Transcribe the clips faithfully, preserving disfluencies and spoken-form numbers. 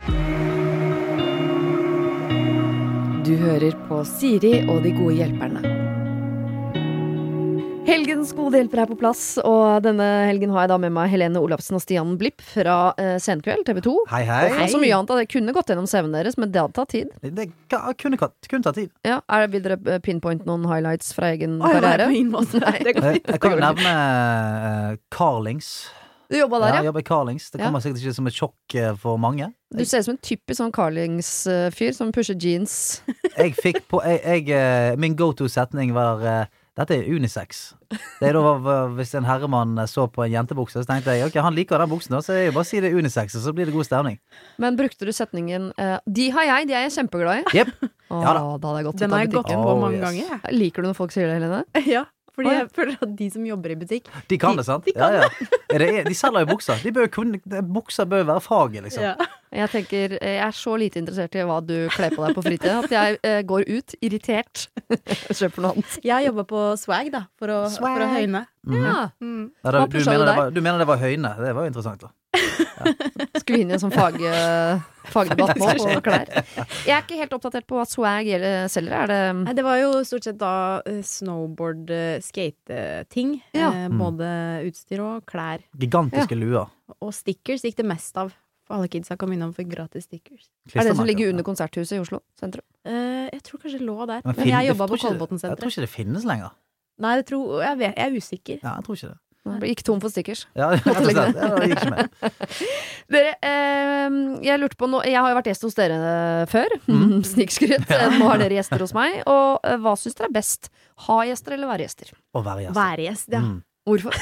Du hører på Siri og de gode hjelperne. Helgens gode hjelper er på plass, og denne helgen har jeg da med meg Helene Olafsen og Stian Blipp fra eh, Senkveld, T V to. Hei, hei. Og for så mye annet, det kunne gått gjennom C V-en deres, men det hadde tatt tid. Det kunne, kunne ta tid. Ja, er, vil dere pinpoint noen highlights fra egen Oi, karriere? Nei, på ingen måte. Det går Jeg, jeg kan jo nevne uh, Carlings. Du jobba der, Ja, ja? jeg jobber i Carlings. Det kommer sikkert ikke som et sjokk uh, for mange. Du ser ut som en typisk sånn Carlings-fyr som pusher jeans. Jeg fikk på jeg, jeg, uh, Min go-to-setning var uh, dette er unisex. Det er da var, hvis en herremann så på en jentebukse, så tenkte jeg, ok, han liker den buksen, så jeg bare si det er unisex, og så blir det god stemning. Men brukte du setningen uh, de har jeg, de er jeg kjempeglad i? Jep. Åh, Ja da. da hadde jeg gått ut Den av har jeg gått butikken. på Oh, mange yes. ganger, jeg. Liker du når folk sier det, Helene? Ja, fordi Å, ja. jeg føler at de som jobber i butikk De kan det, sant? De kan ja, ja. Er det, de selger jo bukser. De bør kunne, bukser bør være faget, liksom. ja. Jeg tenker, jeg er så lite interessert i hva du kler på deg på fritid, at jeg eh, går ut irritert og kjøper noe annet. Jeg jobber på swag da, for å, Swag. for å høyne. Mhm. Ja. Mm. Ja, da, Hva du, pusher mener du det der? var, du mener det var høyne? Det var jo interessant, da. Skal vi inn i en sånn fag, eh, fagdebatt nå på klær? Jeg er ikke helt oppdatert på hva swag gjelder- selger. Er det Nei, det var jo stort sett da eh, snowboard, eh, skate-ting. Ja. Eh, både utstyr og klær. Gigantiske luer. Og stickers gikk det mest av. For alle kidsa kom innom for gratis stickers. er det som ligger Klistremerker. under Konserthuset i Oslo sentrum? Eh, jeg tror kanskje det lå der. Men Men, fin- jeg jobba tror på ikke det- Jeg Kolbotn-senteret. tror ikke det finnes lenger. Nei, jeg, tror, jeg, vet, jeg er usikker. Ja, jeg tror ikke det. Jeg ble ikke tom for stickers. Ja, rett og slett. Ja, det gikk ikke med. Dere, eh, jeg lurte på noe. Jeg har jo vært gjest hos dere eh, før. Mm. Snikskryt. Nå har dere gjester hos meg. Og eh, hva syns dere er best? Ha gjester eller være gjester? Å være gjest. Være gjest, ja. Mm. Hvorfor?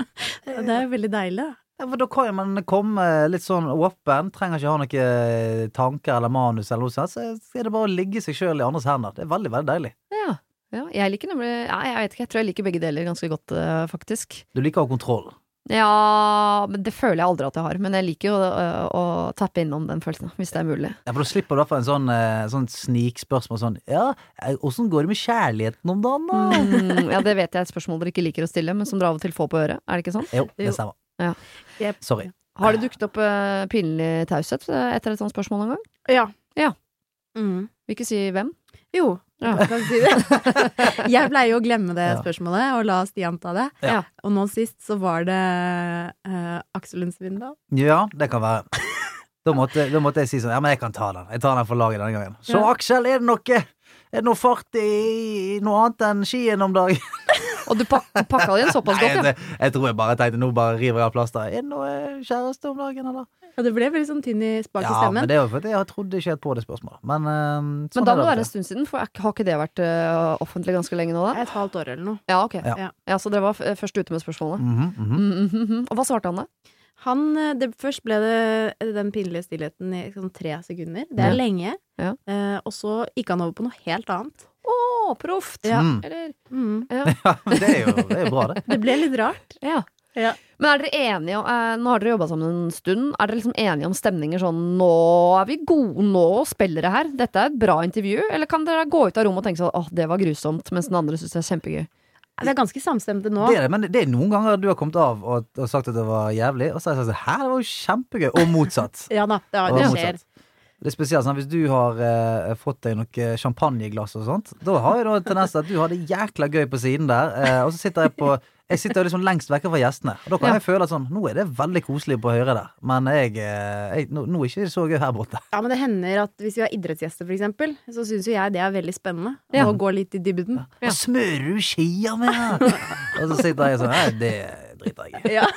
Det er jo veldig deilig, da. Ja, for da kan man komme litt sånn åpen. Trenger ikke ha noen tanker eller manus eller noe sånt. Så er det bare å ligge seg selv i andres hender. Det er veldig, veldig deilig. Ja, ja, jeg liker nemlig ja, Jeg vet ikke, jeg tror jeg liker begge deler ganske godt, uh, faktisk. Du liker å ha kontroll. Ja, men det føler jeg aldri at jeg har. Men jeg liker jo uh, å tappe innom den følelsen, hvis det er mulig. Ja, for da slipper du i hvert fall en sånn, eh, sånn snikspørsmål sånn, ja, eh, hvordan går det med kjærligheten om dagen da? Mm, ja, det vet jeg er et spørsmål dere ikke liker å stille, men som dere av og til får på øret. Er det ikke sånn? Jo, det Jo. stemmer. Ja. Yep. Sorry. Har det dukket opp uh, pinlig taushet uh, etter et sånt spørsmål en gang? Ja. Ja. Mm. Vil ikke si hvem? Jo, Ja. jeg kan si det. Jeg pleier jo å glemme det Ja. spørsmålet og la Stian ta det. Ja. Og nå sist så var det uh, Aksel Lund Svindal. Ja, det kan være. Da måtte, da måtte jeg si sånn, ja, men jeg kan ta den. Jeg tar den for laget denne gangen. Så Ja. Aksel, er det noe, er det noe fart i, i noe annet enn skien om dagen? Og du pak pakka det inn såpass Nei, godt, ja. jeg, jeg tror jeg bare tenkte, nå bare river jeg av plaster. Er det noe kjæreste om dagen, eller? Ja, det ble veldig sånn tynn i spak i Ja, stemmen. men det er jo fordi jeg trodde ikke helt på det spørsmålet. Men, uh, Men sånn da er må det det. være en stund siden, for har ikke det vært uh, offentlig ganske lenge nå, da? Et halvt år eller noe. Ja, ok. Ja. Ja. Ja, så dere var f først ute med spørsmålet. Mhm, mhm. Mm, mm, mm, mm. Og hva svarte han da? Han, eh, det, først ble det den pinlige stillheten i sånn tre sekunder. Det er Ja. lenge. Ja. Eh, og så gikk han over på noe helt annet. Å, proft! Ja. Mm. Eller? Mm. Ja. Ja, men det er jo, det er jo bra, det. Det ble litt rart. ja. Ja. Men er dere enige om, eh, nå har dere jobbet sammen en stund, er dere liksom enige om stemninger sånn, nå er vi gode, nå spiller det her, dette er et bra intervju, eller kan dere gå ut av rommet og tenke sånn, åh, det var grusomt, mens den andre synes det er kjempegøy? Det er ganske samstemte nå. Det er det, men det er noen ganger du har kommet av og, og sagt at det var jævlig, og så har jeg sagt, hæ, det var jo kjempegøy, og motsatt. Ja da, det, Og det motsatt. skjer. Det er spesielt sånn, hvis du har eh, fått deg noe champagneglass og sånt, da har jeg da en tendens til at du har det jækla gøy på siden der, eh, og så sitter jeg på, jeg sitter liksom lengst vekke fra gjestene, og da kan Ja. jeg føle at sånn, nå er det veldig koselig på høyre der, men jeg, eh, jeg nå, nå er ikke det så gøy her borte. Ja, men det hender at hvis vi har idrettsgjester for eksempel, så synes jo jeg det er veldig spennende Ja. å gå litt i dybden. Hva smører du skia med? Og så sitter jeg sånn, nei, det driter jeg i. Ja.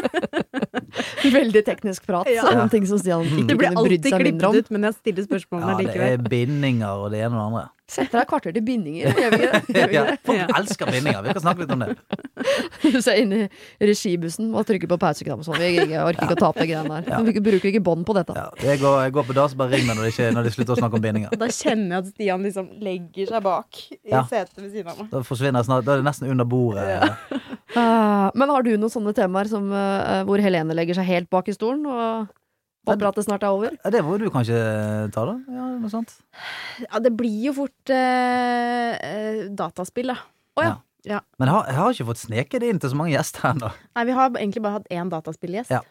Veldig teknisk prat, Ja. om ting som Stian ikke Det blir kunne brydd alltid seg mindre om. klippet ut, men jeg stiller spørsmålene Ja, det likevel. er bindinger og det ene og det andre. Setter deg kvarter til bindinger, gjør vi ikke det? Gjør vi Ja, ikke det? folk Ja. elsker bindinger, vi kan snakke litt om det. Du ser inn i regibussen og trykker på pauseknapp og sånn, jeg, jeg orker ikke å tape greiene der. Vi bruker ikke bånd på dette. Ja, jeg, går, jeg går på dass, bare ring meg når det, ikke, når det slutter å snakke om bindinger. Og da kjenner jeg at Stian liksom legger seg bak i Ja. setet ved siden av meg. Da forsvinner jeg snart, da er det nesten under bordet. Ja. Ah, men har du noen sånne temaer som, eh, hvor Helene legger seg helt bak i stolen og håper at det snart er over? Ja, det må du kanskje ta da, ja, noe sånt. Ja, det blir jo fort eh, eh, dataspill, da. Å ja. Ja. Men jeg har, jeg har ikke fått sneket det inn til så mange gjester ennå. Nei, vi har egentlig bare hatt én dataspillgjest. Ja.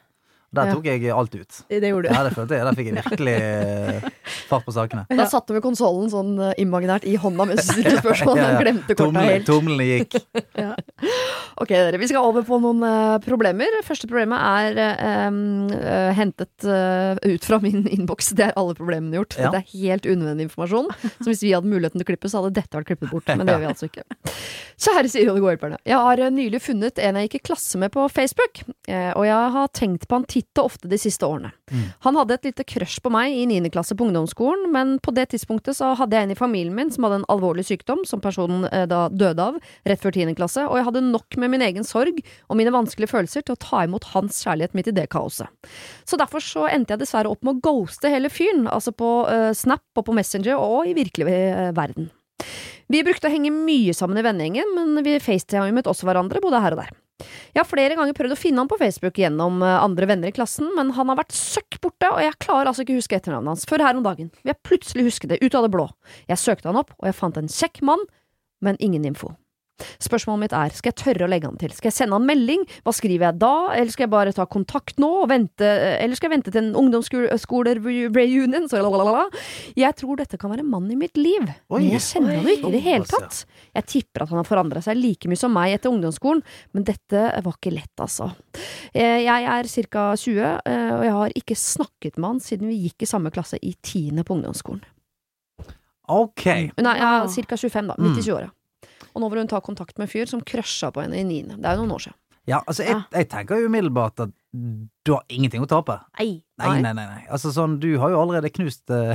Der Ja. tok jeg alt ut. Det gjorde du. Ja, det følte jeg. Der fikk jeg virkelig eh, fart på sakene. Da satt du med konsolen sånn eh, imaginært i hånda mens du stilte spørsmål. Ja, ja. Han glemte korta Tommel- helt. Tommelene gikk. Ja. Ok, dere, vi skal over på noen eh, problemer. Første problemet er eh, eh, hentet eh, ut fra min innboks. Det er alle problemene gjort. Ja. Dette er helt unødvendig informasjon. Så hvis vi hadde muligheten til å klippe, så hadde dette vært klippet bort. Men det gjør vi altså ikke. Kjære Siri og de gode hjelperne. Jeg har eh, nylig funnet en jeg gikk i klasse med på Facebook, eh, og jeg har tenkt på han titt og ofte de siste årene. Mm. Han hadde et lite crush på meg i niende klasse på ungdomsskolen, men på det tidspunktet så hadde jeg en i familien min som hadde en alvorlig sykdom, som personen eh, da døde av, rett før tiende klasse, og jeg hadde nok med min egen sorg og mine vanskelige følelser til å ta imot hans kjærlighet midt i det kaoset. Så derfor så endte jeg dessverre opp med å ghoste hele fyren, altså på eh, Snap og på Messenger og i virkelig eh, verden. Vi brukte å henge mye sammen i vennegjengen, men vi facetimet også hverandre, både her og der. Jeg har flere ganger prøvd å finne han på Facebook gjennom uh, andre venner i klassen, men han har vært søkk borte, og jeg klarer altså ikke å huske etternavnet hans før her om dagen. Vi har plutselig husket det, ut av det blå. Jeg søkte han opp, og jeg fant en kjekk mann, men ingen info. Spørsmålet mitt er, skal jeg tørre å legge han til? Skal jeg sende han melding? Hva skriver jeg da? Eller skal jeg bare ta kontakt nå og vente? Eller skal jeg vente til en ungdomsskole-reunion? Så lalalala. Jeg tror dette kan være mannen i mitt liv. Oi. Men jeg kjenner han jo ikke i det hele Såpass, tatt. Jeg tipper at han har forandret seg like mye som meg etter ungdomsskolen, men dette var ikke lett, altså. Eh, Jeg er cirka tjue, eh, og jeg har ikke snakket med han siden vi gikk i samme klasse i tiende på ungdomsskolen. Ok. Nei, jeg er cirka tjuefem da, midt i Mm. tjueåra. Og nå vil hun ta kontakt med en fyr som crusha på henne i niende. Det er jo noen år siden. Ja, altså, jeg, jeg tenker jo umiddelbart at du har ingenting å tape. Nei. Nei, nei, nei, nei. Altså sånn, du har jo allerede knust eh,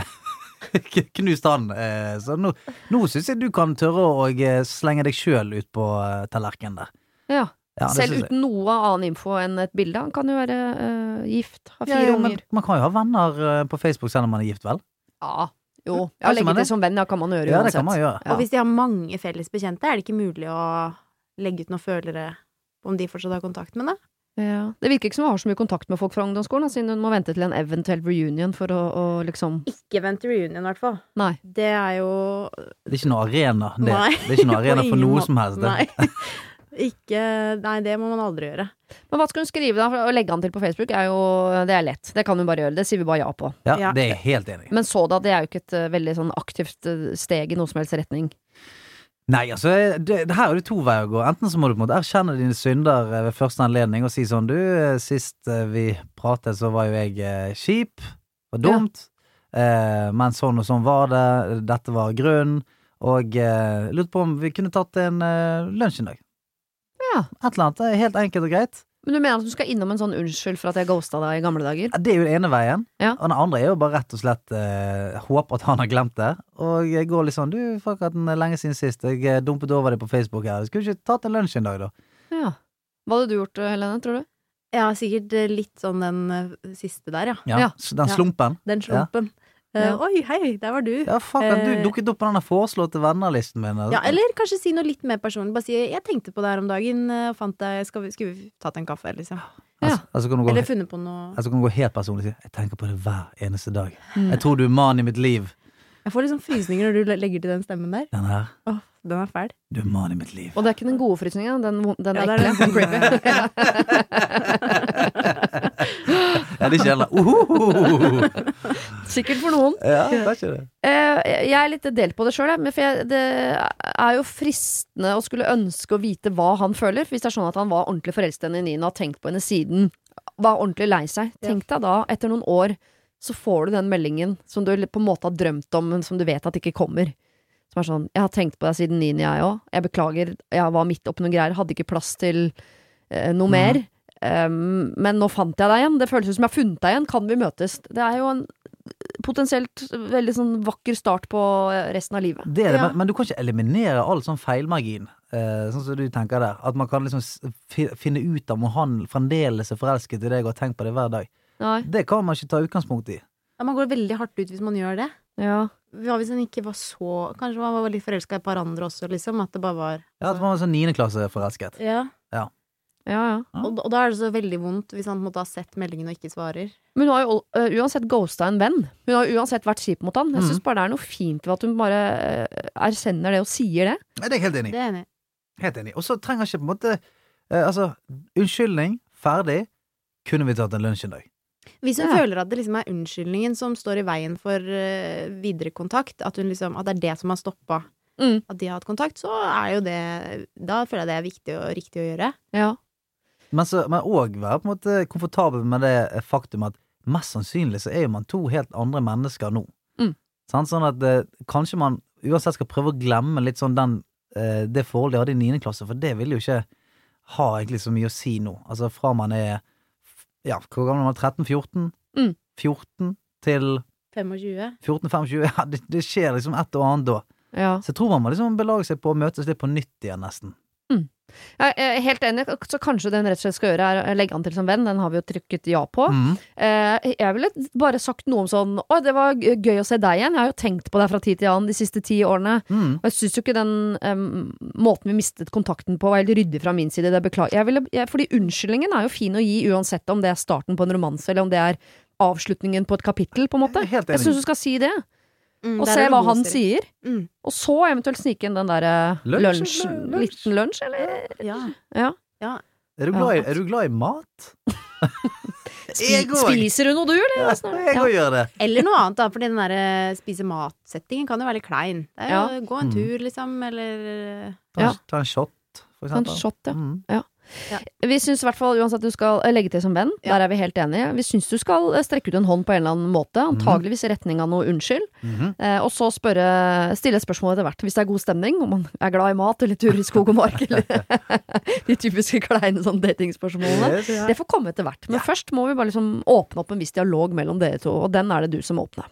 knust han. eh, Så nå, nå synes jeg du kan tørre å eh, slenge deg selv ut på eh, tallerkenen der. Ja. Ja, det Selv synes jeg. uten noe annen info enn et bilde. Han kan jo være eh, gift, ha Ja, fire ja, men unger. man kan jo ha venner eh, på Facebook selv om man er gift, vel? Ja, jo. Ja, Ja, som legge er det. til som venn, ja, kan man gjøre Ja, det uansett. kan man gjøre. Ja. Og hvis de har mange felles bekjente, er det ikke mulig å legge ut noen følere om de fortsatt har kontakt med det? Ja. Det virker ikke som hun har så mye kontakt med folk fra ungdomsskolen, da, siden hun må vente til en eventuell reunion for å, å liksom Ikke vent til reunion, i hvert fall. Nei. Det er jo Det er ikke noe arena, det. Nei. Det er ikke noe arena På for ingen noe måte. som helst. Det. Nei. Ikke Nei, det må man aldri gjøre. Men hva skal hun skrive da? For å legge han til på Facebook er jo Det er lett. Det kan hun bare gjøre. Det sier vi bare ja på. Ja, Ja. det er jeg helt enig i. Men så da, det er jo ikke et eh, veldig sånn aktivt eh, steg i noe som helst retning. Nei, altså, det, det her er det to veier å gå. Enten så må du på en måte erkjenne dine synder eh, ved første anledning og si sånn, du, eh, sist eh, vi pratet så var jo jeg eh, kjip og dumt, eh, men sånn og sånn var det, dette var grunnen, og eh, lurte på om vi kunne tatt en eh, lunsj en dag. Ja. Et eller annet, det er helt enkelt og greit. Men du mener at du skal innom en sånn unnskyld for at jeg ghosta deg i gamle dager? Ja, det er jo den ene veien, Ja. og den andre er jo bare rett og slett eh, håpe at han har glemt det, og jeg går litt sånn, du, fuck at den er lenge siden sist, jeg eh, dumpet over det på Facebook her, skulle du ikke tatt en lunsj en dag da? Ja. Hva hadde du gjort, Helene, tror du? Ja, sikkert eh, litt sånn den eh, siste der, ja. Ja, Ja. s- den Ja. slumpen. Den slumpen. Eh, Ja. Oi, hei, der var du. Ja, fuck at du Eh, dukket opp på denne foreslåtte vennerlisten min. altså. Ja, eller kanskje si noe litt mer personlig. Bare si 'jeg tenkte på det her om dagen, eh, og fant deg Skal vi, skulle vi tatt en kaffe', liksom. Altså, altså kan du gå, Eller funnet på noe altså kan du gå helt personlig og si, jeg tenker på det hver eneste dag. Mm. Jeg tror du er mannen i mitt liv. Jeg får liksom frysninger når du le- legger til den stemmen der. Den her, Åh, den er fæl. du er mannen i mitt liv. Og det er ikke den gode frysningen, den, von- den Ja, ekle. det er Den creepy. Ja, det er ikke heller. Uhuhuhu. Sikkert for noen. Ja, det er ikke det. Eh, jeg er litt delt på det sjøl, for jeg, det er jo fristende å skulle ønske å vite hva han føler. Hvis det er sånn at han var ordentlig forelsket i henne i niende og har tenkt på henne siden, var ordentlig lei seg. Ja. Tenk deg da, etter noen år, så får du den meldingen som du på en måte har drømt om, men som du vet at ikke kommer. Som er sånn, jeg har tenkt på deg siden niende, jeg òg. Jeg beklager, jeg var midt oppi noen greier, hadde ikke plass til eh, noe mer. Um, men nå fant jeg deg igjen. Det føles ut som jeg har funnet deg igjen. Kan vi møtes? Det er jo en potensielt veldig sånn vakker start på resten av livet. Det er det, Ja. men, men du kan ikke eliminere all sånn feilmargin, eh, sånn som du tenker der. At man kan liksom s- fi, finne ut om han fremdeles er forelsket i deg og har tenkt på det hver dag. Nei. Det kan man ikke ta utgangspunkt i. Ja, man går veldig hardt ut hvis man gjør det. Ja. Hva hvis han ikke var så Kanskje man var litt forelska i et par andre også, liksom. At det bare var Ja, at man var sånn niendeklasse forelsket. Ja. Ja, ja. Og, og da er det så veldig vondt hvis han på en måte har sett meldingen og ikke svarer. Men hun har jo uh, uansett ghosta en venn. Hun har jo uansett vært kjip mot han. Jeg Mhm. syns bare det er noe fint ved at hun bare uh, erkjenner det og sier det. Nei, det er jeg helt enig i. Det er jeg enig i. Helt enig. Og så trenger ikke på en måte eh, Altså, unnskyldning, ferdig. kunne vi tatt en lunsj en dag? Hvis hun Ja. føler at det liksom er unnskyldningen som står i veien for uh, videre kontakt, at, hun liksom, at det er det som har stoppa Mm. at de har hatt kontakt, så er jo det Da føler jeg det er viktig og riktig å gjøre. Ja. Men så, men også være på en måte komfortabel med det faktum at mest sannsynlig så er jo man to helt andre mennesker nå. Mm. Sant? Sånn at eh, kanskje man uansett skal prøve å glemme litt sånn den, eh, det forholdet jeg hadde i niende klasse, for det vil jo ikke ha egentlig så mye å si nå. Altså fra man er ja, hvor gammel er man? tretten fjorten? Mm. fjorten til tjuefem fjorten femogtjue? Ja, det, det skjer liksom et og annet da. Ja. Så jeg tror man må liksom belage seg på å møtes litt på nytt igjen nesten. Jeg er helt enig, så kanskje den rett og slett skal gjøre er å legge han til som venn. Den har vi jo trykket ja på. Mm. Eh, jeg ville bare sagt noe om sånn Å, det var gøy å se deg igjen. Jeg har jo tenkt på deg fra tid til annen de siste ti årene. Mm. Og jeg syns jo ikke den um, måten vi mistet kontakten på var helt ryddig fra min side. Det beklager jeg. Ville, jeg, fordi unnskyldningen er jo fin å gi uansett om det er starten på en romanse, eller om det er avslutningen på et kapittel, på en måte. Jeg er helt Jeg enig. syns du skal si det. mm, Og der se er det hva god han styring. sier. Mm. Og så eventuelt snike inn den derre Lunsj, lunsj, lunsj. liten lunsj, eller? Ja. Ja. ja. Er, du glad i, Ja. er du glad i mat? Spi, Jeg òg! spiser du noe, du, eller? Ja, Åssen er det? jeg òg gjør det. Eller noe annet, da, fordi den der eh, spise-mat-settingen kan jo være litt klein. Det er jo Ja. gå en Mm. tur, liksom, eller Ta, en- Ja. ta en shot, for Ta en eksempel. shot, ja. Mm. Vi syns i hvert fall uansett du skal eh, legge til som venn. Ja. Der er vi helt enige. Vi syns du skal eh, strekke ut en hånd på en eller annen måte. Antageligvis i retning av noe unnskyld. Mhm. Eh, og så spørre, stille et spørsmål etter hvert. Hvis det er god stemning, om man er glad i mat eller tur i skog og mark, eller de typiske kleine sånn datingspørsmålene. Yes, ja. Det får komme etter hvert. Men først må vi bare liksom åpne opp en viss dialog mellom dere to, og den er det du som åpner.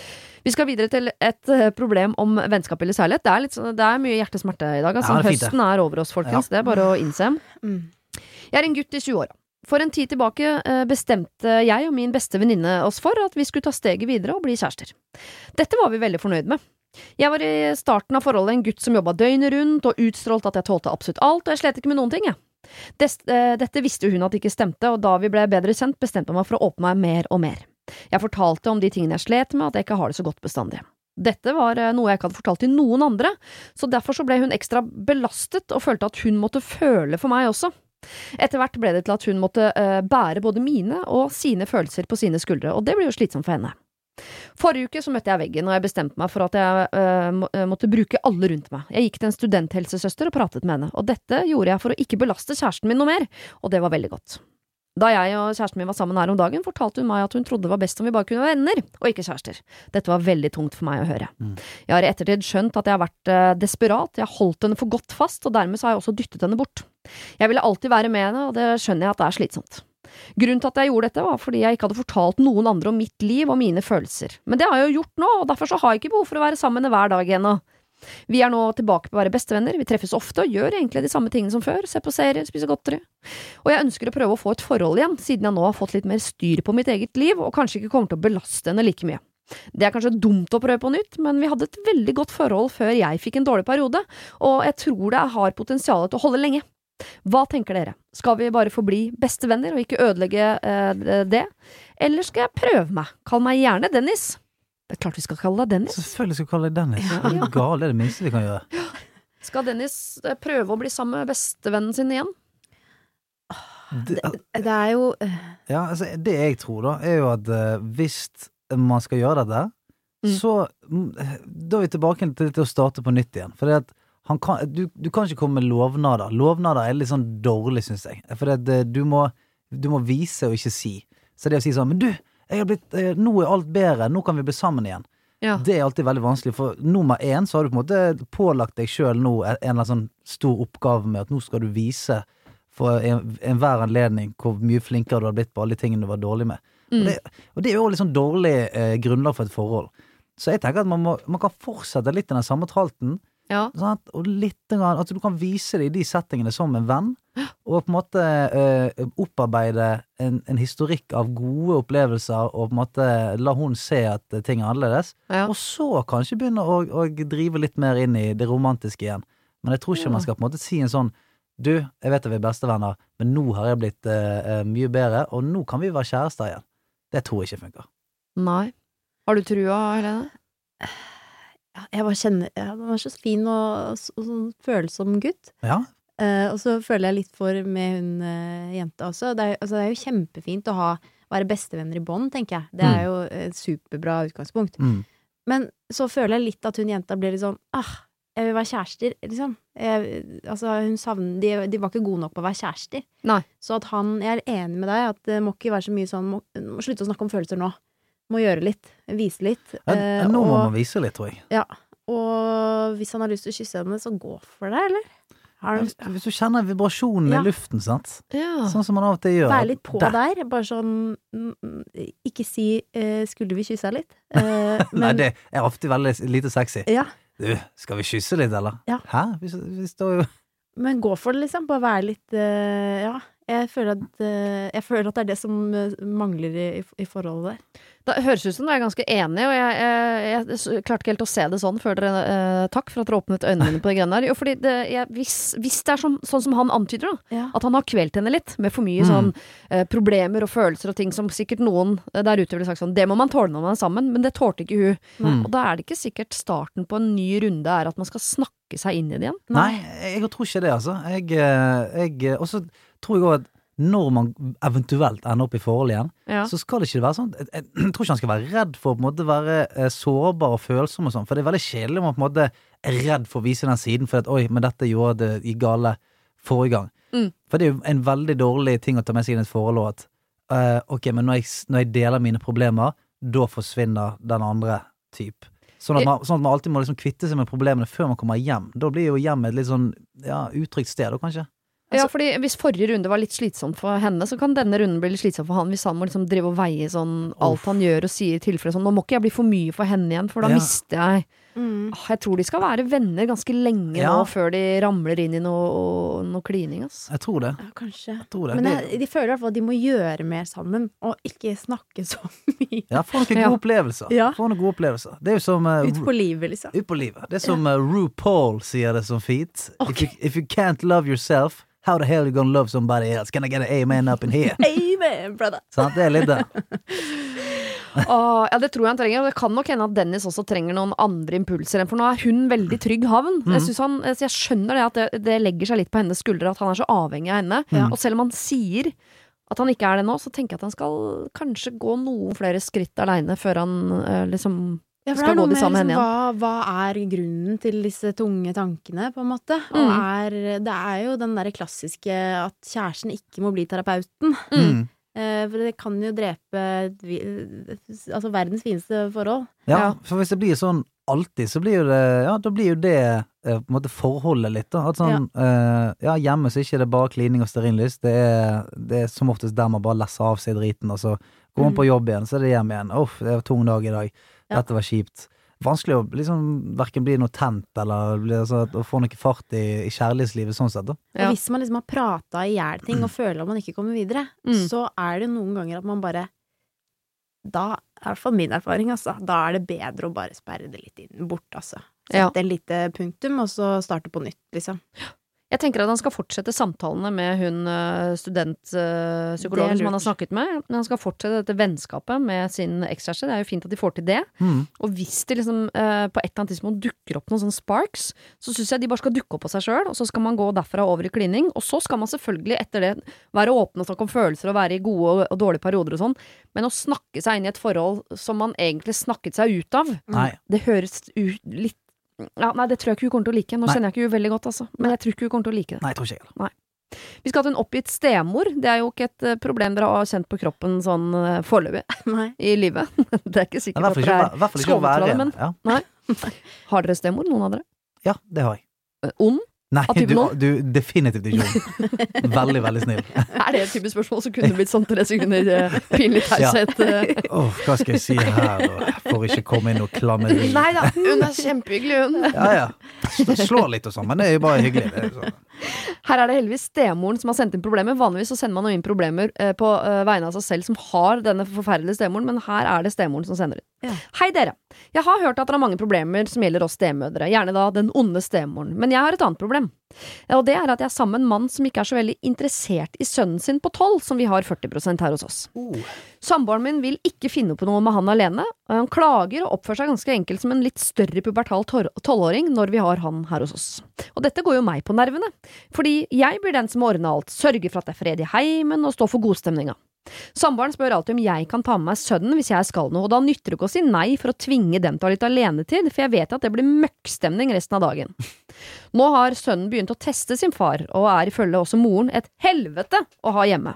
Vi skal videre til et eh, problem om vennskap eller kjærlighet. Det er, litt, sånn- det er mye hjertesmerte i dag. Altså. Ja, det er fint, det. Høsten er over oss, folkens. Det er bare å innse. mm. Jeg er en gutt i tjueåra. For en tid tilbake eh, bestemte jeg og min beste venninne oss for at vi skulle ta steget videre og bli kjærester. Dette var vi veldig fornøyd med. Jeg var i starten av forholdet en gutt som jobba døgnet rundt og utstrålte at jeg tålte absolutt alt, og jeg slet ikke med noen ting, jeg. Des, eh, dette visste jo hun at ikke stemte, og da vi ble bedre kjent, bestemte jeg meg for å åpne meg mer og mer. Jeg fortalte om de tingene jeg slet med, at jeg ikke har det så godt bestandig. Dette var eh, noe jeg ikke hadde fortalt til noen andre, så derfor så ble hun ekstra belastet og følte at hun måtte føle for meg også. Etter hvert ble det til at hun måtte eh, bære både mine og sine følelser på sine skuldre, og det ble jo slitsomt for henne. Forrige uke så møtte jeg veggen, og jeg bestemte meg for at jeg eh, må, eh, måtte bruke alle rundt meg. Jeg gikk til en studenthelsesøster og pratet med henne, og dette gjorde jeg for å ikke belaste kjæresten min noe mer, og det var veldig godt. Da jeg og kjæresten min var sammen her om dagen, fortalte hun meg at hun trodde det var best om vi bare kunne være venner, og ikke kjærester. Dette var veldig tungt for meg å høre. Mm. Jeg har i ettertid skjønt at jeg har vært eh, desperat, jeg har holdt henne for godt fast, og dermed så har jeg også dyttet henne bort. Jeg ville alltid være med henne, og det skjønner jeg at det er slitsomt. Grunnen til at jeg gjorde dette var fordi jeg ikke hadde fortalt noen andre om mitt liv og mine følelser. Men det har jeg jo gjort nå, og derfor så har jeg ikke behov for å være sammen med henne hver dag igjen. Vi er nå tilbake på å være bestevenner, vi treffes ofte og gjør egentlig de samme tingene som før, ser på serier, spiser godteri. Og jeg ønsker å prøve å få et forhold igjen, siden jeg nå har fått litt mer styr på mitt eget liv, og kanskje ikke kommer til å belaste henne like mye. Det er kanskje dumt å prøve på nytt, men vi hadde et veldig godt forhold før jeg fikk en dårlig periode, og jeg tror det har potensial til å holde lenge. Hva tenker dere? Skal vi bare forbli bestevenner og ikke ødelegge eh, det? Eller skal jeg prøve meg? Kall meg gjerne Dennis. Det er klart vi skal kalle deg Dennis. Selvfølgelig skal vi kalle deg Dennis. Ja. Er du gal? Det er det minste vi kan gjøre. Skal Dennis eh, prøve å bli sammen med bestevennen sin igjen? Det, Det er jo eh, ja, altså, det jeg tror da, er jo at eh, hvis man skal gjøre dette, Mm. så mm, da er vi tilbake til, til å starte på nytt igjen. For det at han kan, du, du kan ikke komme med lovnader. Lovnader er litt sånn dårlig, synes jeg. For det, at du, må, du må vise og ikke si. Så det å si sånn, men du, jeg har blitt, eh, nå er alt bedre, nå kan vi bli sammen igjen. Ja. Det er alltid veldig vanskelig, for nummer én så har du på en måte pålagt deg selv nå en eller annen sånn stor oppgave med at nå skal du vise for en, enhver anledning hvor mye flinkere du har blitt på alle de tingene du var dårlig med. Mm. Og, det, og det er jo litt sånn dårlig eh, grunnlag for et forhold. Så jeg tenker at man, må, man kan fortsette litt i den samme tralten, Ja. sant? Og litt grann, at du kan vise det i de settingene som en venn, og på en måte eh, opparbeide en, en historikk av gode opplevelser, og på en måte la hun se at ting er annerledes, Ja. og så kanskje begynne å, å drive litt mer inn i det romantiske igjen. Men jeg tror ikke Ja. man skal på en måte si en sånn, du, jeg vet at vi er bestevenner, men nå har jeg blitt eh, mye bedre, og nå kan vi være kjærester igjen. Det tror jeg ikke funker. Nei. Har du trua, Helene? ja, Jeg bare kjenner ja, Han var så fin og, og sånn følsom gutt. Ja, Uh, og så føler jeg litt for med hun uh, jenta også. Det er, altså, det er jo kjempefint å ha, være bestevenner i bånd, tenker jeg. Det er jo et superbra utgangspunkt. Mm. Men så føler jeg litt at hun jenta blir litt sånn, ah, jeg vil være kjærester, liksom. Jeg, altså, hun savner, de, de var ikke gode nok på å være kjærester. Nei. Så at han, jeg er enig med deg, at det må ikke være så mye sånn, må, må slutte å snakke om følelser nå. Må gjøre litt, vise litt. Ja, eh, nå må og, man vise litt, tror jeg. Ja, og hvis han har lyst til å kysse henne, så gå for det, eller? Har du, Hvis du kjenner vibrasjonen Ja. i luften, sant? Ja. Sånn som man av og til gjør. være litt på Der. der, bare sånn, mm, ikke si, eh, skulle vi kysse litt? Eh, men, Nei, det er ofte veldig lite sexy. ja, Du, skal vi kysse litt, eller? Ja. Hæ? Vi, vi står jo men gå for det, liksom. Bare være litt eh, Ja, jeg føler at eh, Jeg føler at det er det som eh, mangler i, i forholdet der. Det høres ut som du er ganske enig, og jeg, jeg, jeg, jeg klarte ikke helt å se det sånn før dere eh, takk for at dere åpnet øynene mine på det greiene der. Jo, fordi det, jeg, hvis, hvis det er som, sånn som han antyder, da, Ja. at han har kvelt henne litt med for mye Mm. sånn eh, problemer og følelser og ting som sikkert noen eh, der ute ville sagt sånn, det må man tåle når man er sammen, men det tålte ikke hun. Mm. Og da er det ikke sikkert starten på en ny runde er at man skal snakke seg inn i det igjen. Nei, jeg tror ikke det, altså. Jeg, eh, jeg Og så tror jeg òg at når man eventuelt ender opp i forhold igjen, Ja. så skal det ikke være sånn. Jeg, jeg, jeg tror ikke han skal være redd for å på en måte være eh, sårbar og følsom og sånn, for det er veldig kjedelig om man på en måte er redd for å vise den siden, for at oi, men dette gjorde det i gale forrige gang. Mm. For det er jo en veldig dårlig ting å ta med seg inn i et forhold, og at eh, ok, men når jeg, når jeg deler mine problemer, da forsvinner den andre typ. Sånn at, man, sånn at man alltid må liksom kvitte seg med problemene før man kommer hjem. Da blir jo hjemmet et litt sånn, ja, utrygt sted, da kanskje. Ja, fordi hvis forrige runde var litt slitsomt for henne, så kan denne runden bli litt slitsom for han hvis han må liksom drive og veie sånn alt han gjør og sier i tilfelle sånn, nå må ikke jeg bli for mye for henne igjen, for da Ja. mister jeg Mm. Åh, jeg tror de skal være venner ganske lenge Ja. nå før de ramler inn i noe, noe klining, ass. Jeg tror det. Ja, kanskje. Jeg tror det. Men det jeg, de føler i hvert fall at de må gjøre mer sammen, og ikke snakke så mye. ja, få noen Ja. gode opplevelser. Ja. Få noen gode opplevelser. Det er jo som eh, Ut på livet, liksom. ut på livet. Det er som uh, RuPaul sier det som fint. Ok. If, you, if you can't love yourself, how the hell are you gonna love somebody else? Can I get an amen up in here? Amen, brother! Sant? Det er litt det. Åh, ja, det tror jeg han trenger, og det kan nok hende at Dennis også trenger noen andre impulser enn, for nå er hun veldig trygg havn. Mhm. Jeg, synes han, så jeg skjønner det at det, det legger seg litt på hennes skuldre at han er så avhengig av henne, Ja. og selv om han sier at han ikke er det nå, så tenker jeg at han skal kanskje gå noen flere skritt alene før han eh, liksom Ja, for skal det er gå noe de med samme liksom, henne hva, hva er grunnen til disse tunge tankene, på en måte? Og Mm. er, det er jo den derre klassiske at kjæresten ikke må bli terapeuten. Mm. Eh, for det kan jo drepe et vi- altså verdens fineste forhold. Ja, Ja. for hvis det blir sånn alltid, så blir jo det, ja, da blir jo det eh, på en måte forholdet litt, da. At sånn, eh, ja, hjemme så er ikke det bare klining og stearinlys, det er, det er som oftest der man bare lesser av seg driten, og så går man Mm. på jobb igjen, så er det hjem igjen. Uff, det var tung dag i dag. Ja. Dette var kjipt. Vanskelig å liksom hverken bli noe tent, eller bli, altså, å få noe fart i, i kjærlighetslivet sånn sett, da. Ja. Og hvis man liksom har prata i hjel ting og føler at man ikke kommer videre, Mm. så er det noen ganger at man bare Da er i hvert fall min erfaring, altså. Da er det bedre å bare sperre det litt inn bort, altså. Ja. Sette en lite punktum, og så starte på nytt, liksom. Jeg tenker at han skal fortsette samtalene med hun eh, studentpsykologen Det er som han har lurt. snakket med. Men han skal fortsette dette vennskapet med sin ekskjæreste. Det er jo fint at de får til det. Mm. Og hvis det liksom eh, på et eller annet tidspunkt dukker opp noen sånne sparks, så syns jeg de bare skal dukke opp på seg sjøl, og så skal man gå derfra over i klining. Og så skal man selvfølgelig etter det være åpen og snakke om følelser og være i gode og, og dårlige perioder og sånn, men å snakke seg inn i et forhold som man egentlig snakket seg ut av, Nei. det høres ut litt ja, Nei, det tror jeg ikke hun kommer til å like. Nå Nei. kjenner jeg ikke hun veldig godt, altså. Men jeg tror ikke hun kommer til å like det. Nei, jeg tror ikke jeg heller. Vi skal ha til en oppgitt stemor. Det er jo ikke et eh, problem dere har kjent på kroppen sånn eh, foreløpig Nei. i livet. Det er ikke I sikkert hvert at fall ikke, dere i hvert fall ikke å skånet fra være det, en. men Ja. har dere stemor, noen av dere? ja, det har jeg. Eh, Ond? Nei, Av typen du, noen? du definitivt ikke ond. Veldig, veldig snill. Er det et type spørsmål som kunne blitt sånn tre sekunder eh, pinlig taushet? eh? Åh, hva skal jeg si her, da? For ikke komme inn noe klammeri. Nei da, hun er kjempehyggelig, hun. Ja, ja. Sl- Slår litt og sånn, men det er jo bare hyggelig. Det er jo sånn. Her er det heldigvis stemoren som har sendt inn problemer. Vanligvis så sender man jo inn problemer eh, på eh, vegne av seg selv som har denne forferdelige stemoren, men her er det stemoren som sender inn. Ja. Hei dere. Jeg har hørt at dere har mange problemer som gjelder oss stemødre, gjerne da den onde stemoren. Men jeg har et annet problem. Og det er at jeg er sammen med en mann som ikke er så veldig interessert i sønnen sin på tolv, som vi har førti prosent her hos oss. Uh. Samboeren min vil ikke finne på noe med han alene, og han klager og oppfører seg ganske enkelt som en litt større pubertal tolvåring når vi har han her hos oss. Og dette går jo meg på nervene, fordi jeg blir den som ordner alt, sørger for at det er fred i heimen og står for godstemninga. Samboeren spør alltid om jeg kan ta med meg sønnen hvis jeg skal noe, og da nytter det ikke å si nei for å tvinge dem til å ha litt alenetid, for jeg vet at det blir møkkstemning resten av dagen. Nå har sønnen begynt å teste sin far, og er ifølge også moren et helvete å ha hjemme.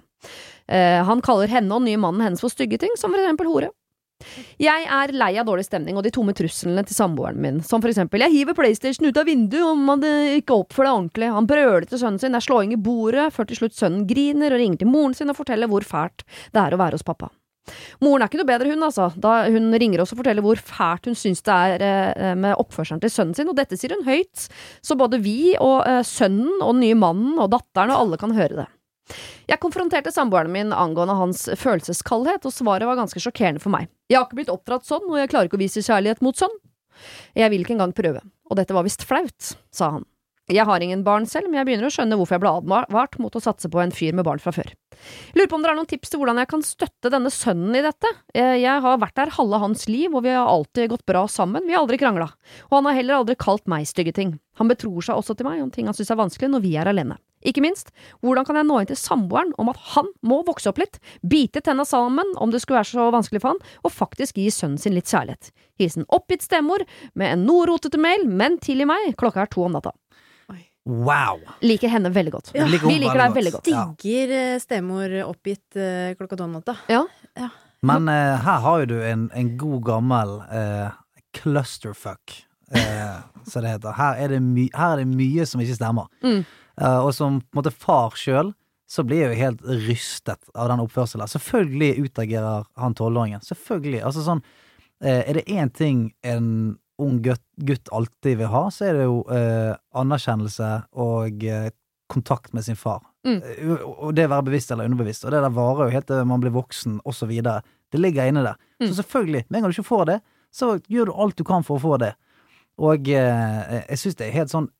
Uh, han kaller henne og nye mannen hennes for stygge ting, som for eksempel hore. Jeg er lei av dårlig stemning og de tomme truslene til samboeren min, som for eksempel, jeg hiver PlayStation ut av vinduet om han ikke oppfører det ordentlig, han brøler til sønnen sin, det er slåing i bordet, før til slutt sønnen griner og ringer til moren sin og forteller hvor fælt det er å være hos pappa. Moren er ikke noe bedre hun, altså, da hun ringer oss og forteller hvor fælt hun synes det er eh, med oppførselen til sønnen sin, og dette sier hun høyt, så både vi og eh, sønnen og den nye mannen og datteren og alle kan høre det. Jeg konfronterte samboeren min angående hans følelseskaldhet, og svaret var ganske sjokkerende for meg. Jeg har ikke blitt oppdratt sånn, og jeg klarer ikke å vise kjærlighet mot sånn. Jeg vil ikke engang prøve, og dette var visst flaut, sa han. Jeg har ingen barn selv, men jeg begynner å skjønne hvorfor jeg ble advart mot å satse på en fyr med barn fra før. Lurer på om dere har noen tips til hvordan jeg kan støtte denne sønnen i dette. Jeg har vært der halve hans liv, og vi har alltid gått bra sammen, vi har aldri kranglet. Og han har heller aldri kalt meg stygge ting. Han betror seg også til meg om ting han synes er vanskelig når vi er alene. Ikke minst, hvordan kan jeg nå inn til samboeren om at han må vokse opp litt, bite tenna sammen om det skulle være så vanskelig for han, og faktisk gi sønnen sin litt kjærlighet. Hilsen oppgitt stemor med en noe rotete mail, men tilgi meg, klokka er to om natta. Wow! Liker henne veldig godt. Ja. Vi liker deg veldig godt. Digger eh, stemor oppgitt eh, klokka to om natta. Ja. Ja. Men eh, her har jo du en, en god gammel eh, clusterfuck, eh, så det heter. Her er det, my her er det mye som ikke stemmer. Mm. Uh, og som på en måte far selv, så blir jeg jo helt rystet av den oppførselen. Selvfølgelig utagerer han tolvåringen. Selvfølgelig. Altså sånn, uh, er det en ting en ung gutt, gutt alltid vil ha, så er det jo uh, anerkjennelse og uh, kontakt med sin far. Mm. Uh, og det å være bevisst eller underbevisst. Og det der varer jo helt til man blir voksen, og så videre. Det ligger inne der. Mm. Så selvfølgelig, men når du ikke får det, så gjør du alt du kan for å få det. Og uh, jeg synes det er helt sånn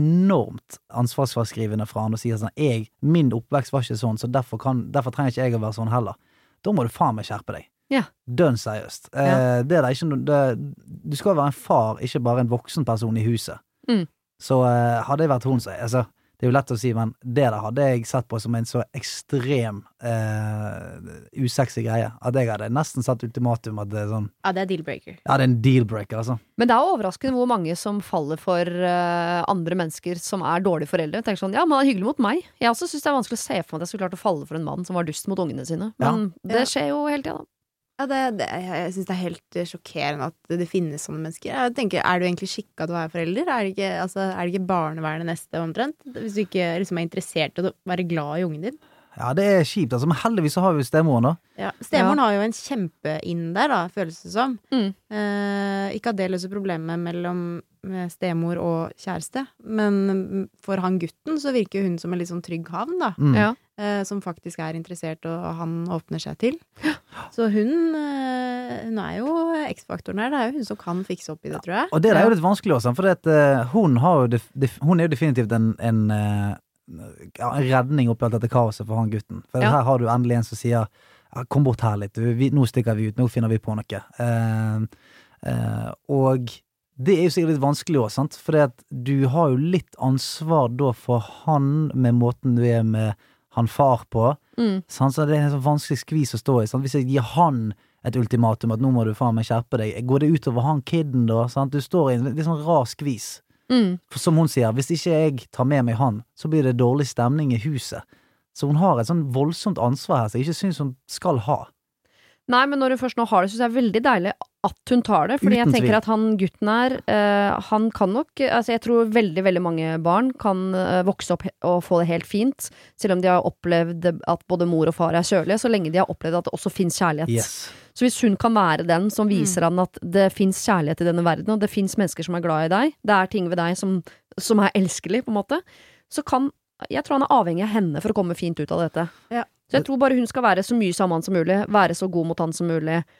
enormt ansvarsfraskrivende fra han og sier sånn, jeg, min oppvekst var ikke sånn, så derfor, kan, derfor trenger ikke jeg å være sånn heller. Da må du faen meg skjerpe deg. Ja. Dønn seriøst. Ja. Eh, det er da ikke no, det, du skal være en far, ikke bare en voksen person i huset. Mm. Så eh, hadde jeg vært hun, så altså, det er jo lett å si, men det der hadde jeg sett på som en så ekstrem eh, usexy greie, at jeg hadde nesten satt ultimatum at det er sånn. Ja, det er deal-breaker. Ja, det er en deal-breaker, altså. Men det er overraskende hvor mange som faller for uh, andre mennesker som er dårlige foreldre. Tenker sånn, ja, men han er hyggelig mot meg. Jeg også synes det er vanskelig å se for meg at jeg skulle klart å falle for en mann som var dust mot ungene sine. Men Ja. det Ja. skjer jo hele tiden da. Ja, det, det, jeg synes det er helt eh, sjokkerende at det, det finnes sånne mennesker. Jeg tenker, er du egentlig skikket til å være forelder? Er det ikke, altså, er det ikke barnevernet neste omtrent? Hvis du ikke liksom, er interessert i å være glad i ungen din? Ja, det er kjipt, altså, men heldigvis så har vi jo stemoren da. Ja. Stemoren Ja. har jo en kjempe inn der, da, føles det som. Mm. Eh, ikke at det løser problemet mellom med stemor og kjæreste, men for han gutten så virker hun som en litt sånn trygg havn, da. Mm. Ja. Eh, som faktisk er interessert, og han åpner seg til. Så hun, eh, hun er jo X-faktoren her. Det er jo hun som kan fikse opp i det, tror jeg. Og det der er Ja. jo litt vanskelig også, for det at, uh, hun, har jo def def hun er jo definitivt en, en, uh, ja, en redning oppi alt dette kaoset for han gutten. For Ja. her har du endelig en som sier ja, kom bort her litt, vi, nå stikker vi ut, nå finner vi på noe. Uh, uh, og det er jo sikkert litt vanskelig også, sant? For det at du har jo litt ansvar da for han med måten du er med han far på. Mm. Sant? Så det er en sånn vanskelig skvis å stå i. Sant? Hvis jeg gir han et ultimatum at nå må du faen meg skjerpe deg, går det ut over han kidden da? Sant? Du står i en litt sånn rar skvis. Mm. For som hun sier, hvis ikke jeg tar med meg han, så blir det dårlig stemning i huset. Så hun har et sånn voldsomt ansvar her, som jeg ikke synes hun skal ha. Nei, men når hun først nå har det, synes jeg er veldig deilig at hun tar det, fordi Uten jeg tenker tvil. at han gutten her, eh, han kan nok, altså jeg tror veldig, veldig mange barn kan eh, vokse opp he og få det helt fint, selv om de har opplevd at både mor og far er kjølige, så lenge de har opplevd at det også finnes kjærlighet. Yes. Så hvis hun kan være den som viser Mm. han at det finnes kjærlighet i denne verden, og det finnes mennesker som er glad i deg, det er ting ved deg som, som er elskelig, på en måte, så kan, jeg tror han er avhengig av henne for å komme fint ut av dette. Ja. Så jeg tror bare hun skal være så mye sammen som mulig, være så god mot han som mulig.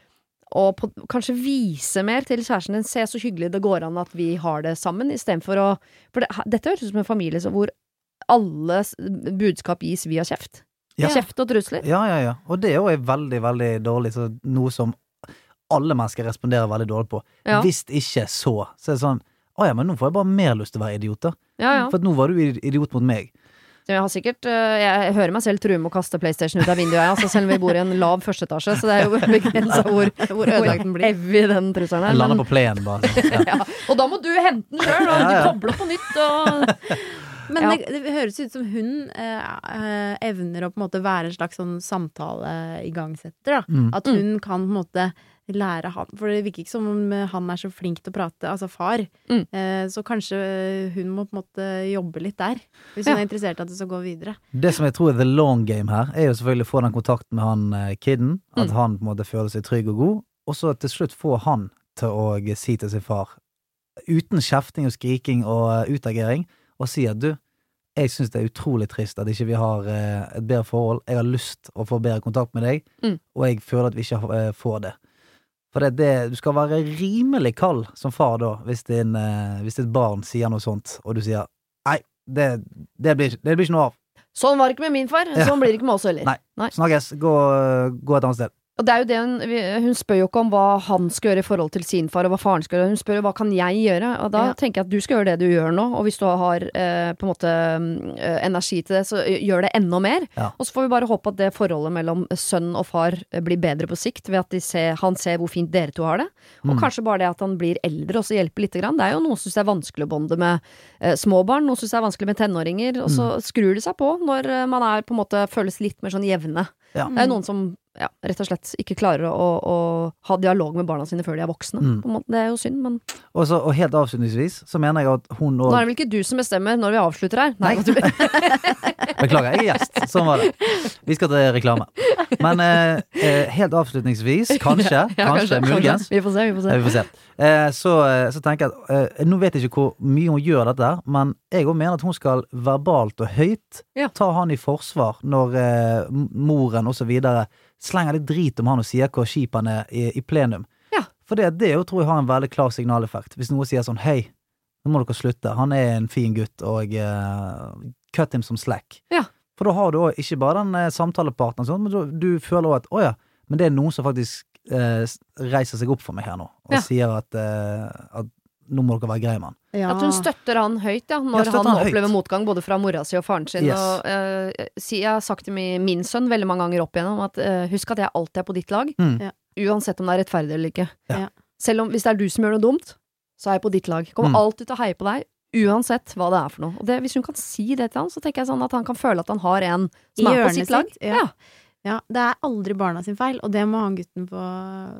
og på, kanskje vise mer til kjæresten din. Se så hyggelig det går an at vi har det sammen, i stedet for å For det, dette høres ut som en familie så hvor alle s- budskap gis via kjeft. Ja. Kjeft og trusler. Ja, ja, ja. Og det er jo veldig, veldig dårlig, så noe som alle mennesker responderer veldig dårlig på. Ja. Hvis ikke så, så er det sånn, å ja, men nå får jeg bare mer lyst til å være idiot da. Ja, ja. For at nå var du idiot mot meg. Jeg har sikkert øh, Jeg hører meg selv true med å kaste PlayStation ut av vinduet, jeg, altså, selv om vi bor i en lav første etasje, så det er jo begrenset hvor, hvor ødelagt den blir. Heavy den trusselen her. Jeg lander men- på plenen bare. Sånn. Ja. ja. Og da må du hente den selv, og Ja, du ja. kobler på nytt, og Men Ja. det, det høres ut som hun eh, eh, evner å på en måte være en slags sånn samtaleigangsetter. Da. Mm. At hun kan på en måte lære han For det virker ikke som om han er så flink til å prate, altså far. Mm. Eh, så kanskje hun må på en måte jobbe litt der, hvis hun Ja. er interessert i at det skal gå videre. Det som jeg tror er the long game her, er jo selvfølgelig å få den kontakten med han eh, kidden, at Mm. han på en måte føler seg trygg og god, og så til slutt få han til å si til sin far, uten kjefting og skriking og eh, utagering, og si at du, jeg synes det er utrolig trist at ikke vi har eh, et bedre forhold, jeg har lyst å få bedre kontakt med deg, Mm. og jeg føler at vi ikke eh, får det. For det, det, du skal være rimelig kald som far da, hvis, din, eh, hvis ditt barn sier noe sånt, og du sier, nei, det, det, blir, det blir ikke noe av. sånn var det ikke med min far, Ja. sånn blir det ikke med oss heller. Nei. Nei. Snakkes, gå, gå et annet sted. Og det er jo det hun, vi- hun spør jo ikke om hva han skal gjøre i forhold til sin far, og hva faren skal gjøre. Hun spør jo hva kan jeg gjøre, og da Ja. tenker jeg at du skal gjøre det du gjør nå, og hvis du har eh, på en måte eh, energi til det, så gjør det enda mer. Ja. Og så får vi bare håpe at det forholdet mellom sønn og far eh, blir bedre på sikt, ved at de ser, han ser hvor fint dere to har det. Og Mm. kanskje bare det at han blir eldre også hjelper litt grann. Det er jo noen som synes det er vanskelig å bonde med eh, små barn, noen synes det er vanskelig med tenåringer, og så skrur det seg på når eh, man er på en måte føles litt mer sånn jevne. Ja. Det er jo noen som ja, rett og slett ikke klarer å, å, å ha dialog med barna sine før de er voksne. Mm. På en måte. Det er jo synd, men Og, så, og helt avslutningsvis så mener jeg at hun nå og er det vel ikke du som bestemmer når vi avslutter her? Nei, Nei. Beklager, jeg er gjest. Sånn var det. Vi skal til reklame. Men eh, eh, helt avslutningsvis, kanskje, Ja, kanskje, muligens, Vi får se, vi får se. eh, vi får se. Eh, så, eh, så tenker jeg at eh, nå vet jeg ikke hvor mye hun gjør dette, her, men jeg også mener at hun skal verbalt og høyt Ja. ta han i forsvar når eh, m- moren og så videre slenger litt drit om han og sier hvor kjip han er i, i plenum. Ja. For det, det jo tror jeg har en veldig klar signaleffekt. Hvis noen sier sånn, hei, nå må dere slutte, han er en fin gutt, og eh, cut him som slack. Ja. For da har du også ikke bare den eh, samtalepartneren, sånn, men du, du føler også at, åja, men det er noen som faktisk eh, reiser seg opp for meg her nå, og Ja. sier at, eh, at nå må dere være greie med han. Ja. At hun støtter han høyt, ja, Ja, når støtter han han høyt. opplever motgang både fra mora si og faren sin. Yes. Og, eh, si, jeg har sagt til min, min sønn veldig mange ganger opp igjennom at eh, husk at jeg alltid er på ditt lag, Mm. Ja. uansett om det er rettferdig eller ikke. Ja. Selv om hvis det er du som gjør noe dumt, så er jeg på ditt lag. Kommer Mm. alltid til å heie på deg, uansett hva det er for noe. Og det, hvis hun kan si det til han, så tenker jeg sånn at han kan føle at han har en som I er på hjørnet sitt lag. sitt, ja. Ja, det er aldri barna sin feil, og det må han gutten få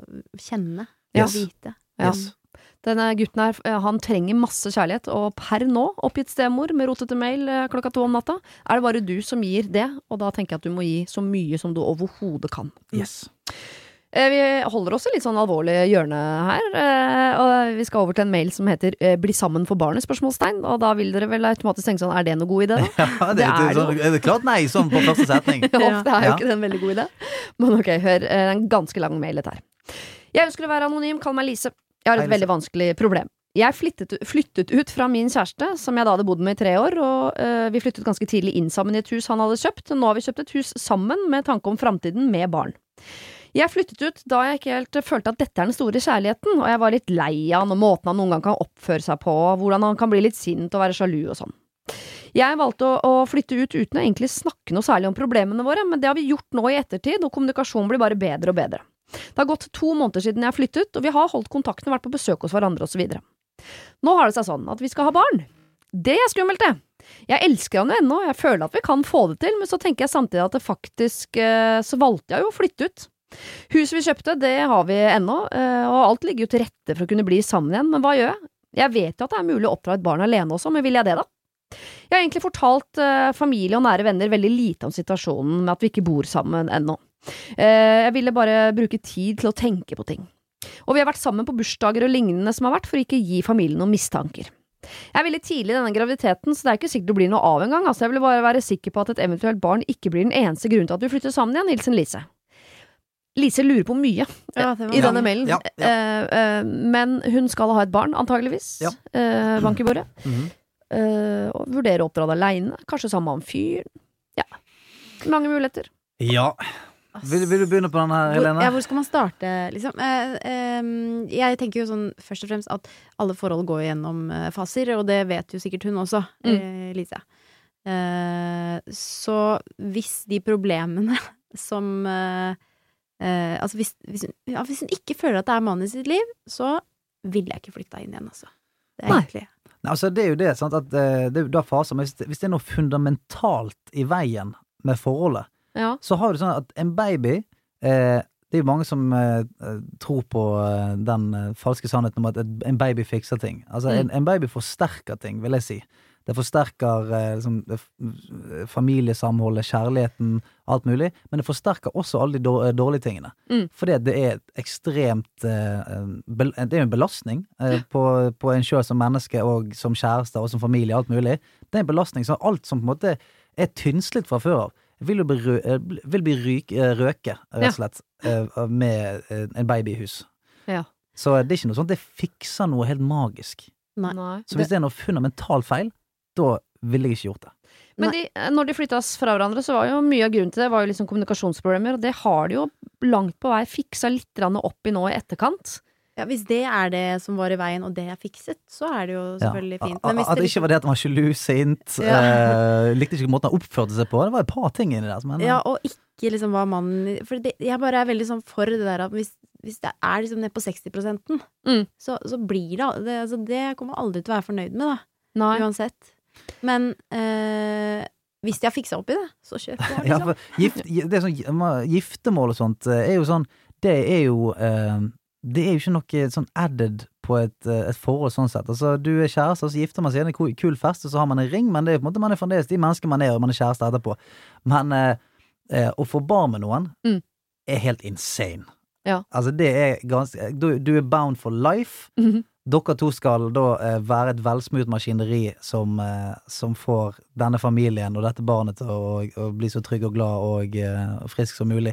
kjenne Yes. og vite. Ja. Yes. Denne gutten her, eh, han trenger masse kjærlighet, og per nå, oppgitt stemor med rotete mail eh, klokka to om natta, er det bare du som gir det, og da tenker jeg at du må gi så mye som du overhodet kan. Yes. Eh, Vi holder oss i litt sånn alvorlig hjørne her, eh, og vi skal over til en mail som heter eh, Bli sammen for barnet, spørsmålstegn, og da vil dere vel automatisk tenke sånn, er det noe god idé da? Ja, det, Det det, er er, sånn, er det klart nei, sånn på første setning. Ja, det er jo Ja. ikke det en veldig god idé. Men ok, hør, eh, det er en ganske lang mail dette her. Jeg ønsker å være anonym, kall meg Lise. Jeg har et Hei, Lise. veldig vanskelig problem. Jeg flyttet, flyttet ut fra min kjæreste, som jeg da hadde bodd med i tre år, og øh, vi flyttet ganske tidlig inn sammen i et hus han hadde kjøpt. Nå har vi kjøpt et hus sammen med tanke om fremtiden med barn. Jeg flyttet ut da jeg ikke helt følte at dette er den store kjærligheten, og jeg var litt lei av han og måten han noen gang kan oppføre seg på, og hvordan han kan bli litt sint og være sjalu og sånn. Jeg valgte å, å flytte ut uten å egentlig snakke noe særlig om problemene våre, men det har vi gjort nå i ettertid, og kommunikasjonen blir bare bedre og bedre. Det har gått to måneder siden jeg flyttet, og vi har holdt kontakten og vært på besøk hos hverandre og så videre. Nå har det seg sånn at vi skal ha barn. Det er skummelt, det. Jeg elsker han jo ennå, jeg føler at vi kan få det til, men så tenker jeg samtidig at det faktisk eh, så valgte jeg jo å flytte ut. Huset vi kjøpte, det har vi ennå, eh, og alt ligger jo til rette for å kunne bli sammen igjen, men hva gjør jeg? Jeg vet jo at det er mulig å oppdra et barn alene også, men vil jeg det da? Jeg har egentlig fortalt eh, familie og nære venner veldig lite om situasjonen med at vi ikke bor sammen ennå. Eh, jeg ville bare bruke tid til å tenke på ting. Og vi har vært sammen på bursdager og lignende som har vært, for å ikke gi familien noen mistanker. Jeg er veldig tidlig i denne graviditeten, så det er ikke sikkert det blir noe av en gang. Altså, jeg vil bare være sikker på at et eventuelt barn ikke blir den eneste grunnen til at vi flytter sammen igjen. Hilsen Lise. Lise lurer på mye Ja, det var i bra. denne mailen. Ja, ja. Eh, eh, men hun skal ha et barn, antageligvis. Ja. Eh, bank i bordet. Mhm. Eh, og vurdere å oppdra det alene. Kanskje sammen med han fyren. Ja. Mange muligheter. Ja. Vil, vil du begynne på den her, Hvor, Helene? ja, hvor skal man starte, liksom? Eh, eh, jeg tenker jo sånn først og fremst at alle forhold går gjennom eh, faser, og det vet jo sikkert hun også, eh, Lise. Eh, så hvis de problemene som eh, eh, Altså hvis, hvis, hun, ja, hvis hun ikke føler at det er mannen i sitt liv, så ville jeg ikke flytta inn igjen, altså. Det er Nei. egentlig Nei, altså, det er jo det, sant, at eh, det er jo da faser, men hvis det, hvis det er noe fundamentalt i veien med forholdet, Ja. så har du sånn at en baby eh, det er jo mange som eh, tror på eh, den eh, falske sannheten om at et, en baby fikser ting. Altså, Mm. en, en baby forsterker ting, vil jeg si. Det forsterker eh, liksom, det, f- familiesamholdet, kjærligheten, alt mulig, men det forsterker også alle de dår- dårlige tingene. Mm. Fordi det er et ekstremt eh, bel, det er jo en belastning eh, på, på en selv som menneske og som kjæreste og som familie, alt mulig. Det er en belastning, så alt som på en måte er tynnslitt fra før av, vil jo bli, rø, eh, vil bli ryk, eh, røke, rett og slett, eh, med eh, en baby i hus. Ja. Så det er ikke noe sånt, det fikser noe helt magisk. Nei. Nei. Så hvis det er noe fundamentalt feil, da ville jeg ikke gjort det. Men de, når de flyttas fra hverandre, så var jo mye av grunnen til det var jo liksom kommunikasjonsproblemer, og det har de jo langt på vei fiksa litt grann opp i nå i etterkant. Ja, hvis det er det som var i veien, og det er fikset, så er det jo selvfølgelig fint. At, hvis at det det ikke var det at han var sjalu, sint, Ja. eh, likte ikke måten han oppførte seg på. Det var et par ting inni der. Men, Ja, og ikke liksom hva mannen For det, jeg bare er veldig sånn for det der at hvis, hvis det er liksom ned på seksti prosenten, Mm. så, så blir det, det altså Det kommer man aldri til å være fornøyd med, da. Nei. Uansett. Men eh, hvis de har fiksa opp i det, så kjør på. ja, Liksom. for gift, det er sånn, giftermål og sånt eh, er jo sånn, det er jo eh, det er jo ikke noe sånn added på et, eh, et forhold sånn sett. Altså, du er kjæreste, og så gifter man seg i en kul, kul fest, og så har man en ring, men det er på en måte man er fremdeles de mennesker man er, og man er kjæreste etterpå. Men eh, eh, å få barn med noen Mm. er helt insane. Ja. Altså, det er ganske du, du er bound for life. Mhm. Dere to skal da eh, være et velsmurt maskineri som, eh, som får denne familien og dette barnet til å, å bli så trygg og glad og eh, frisk som mulig.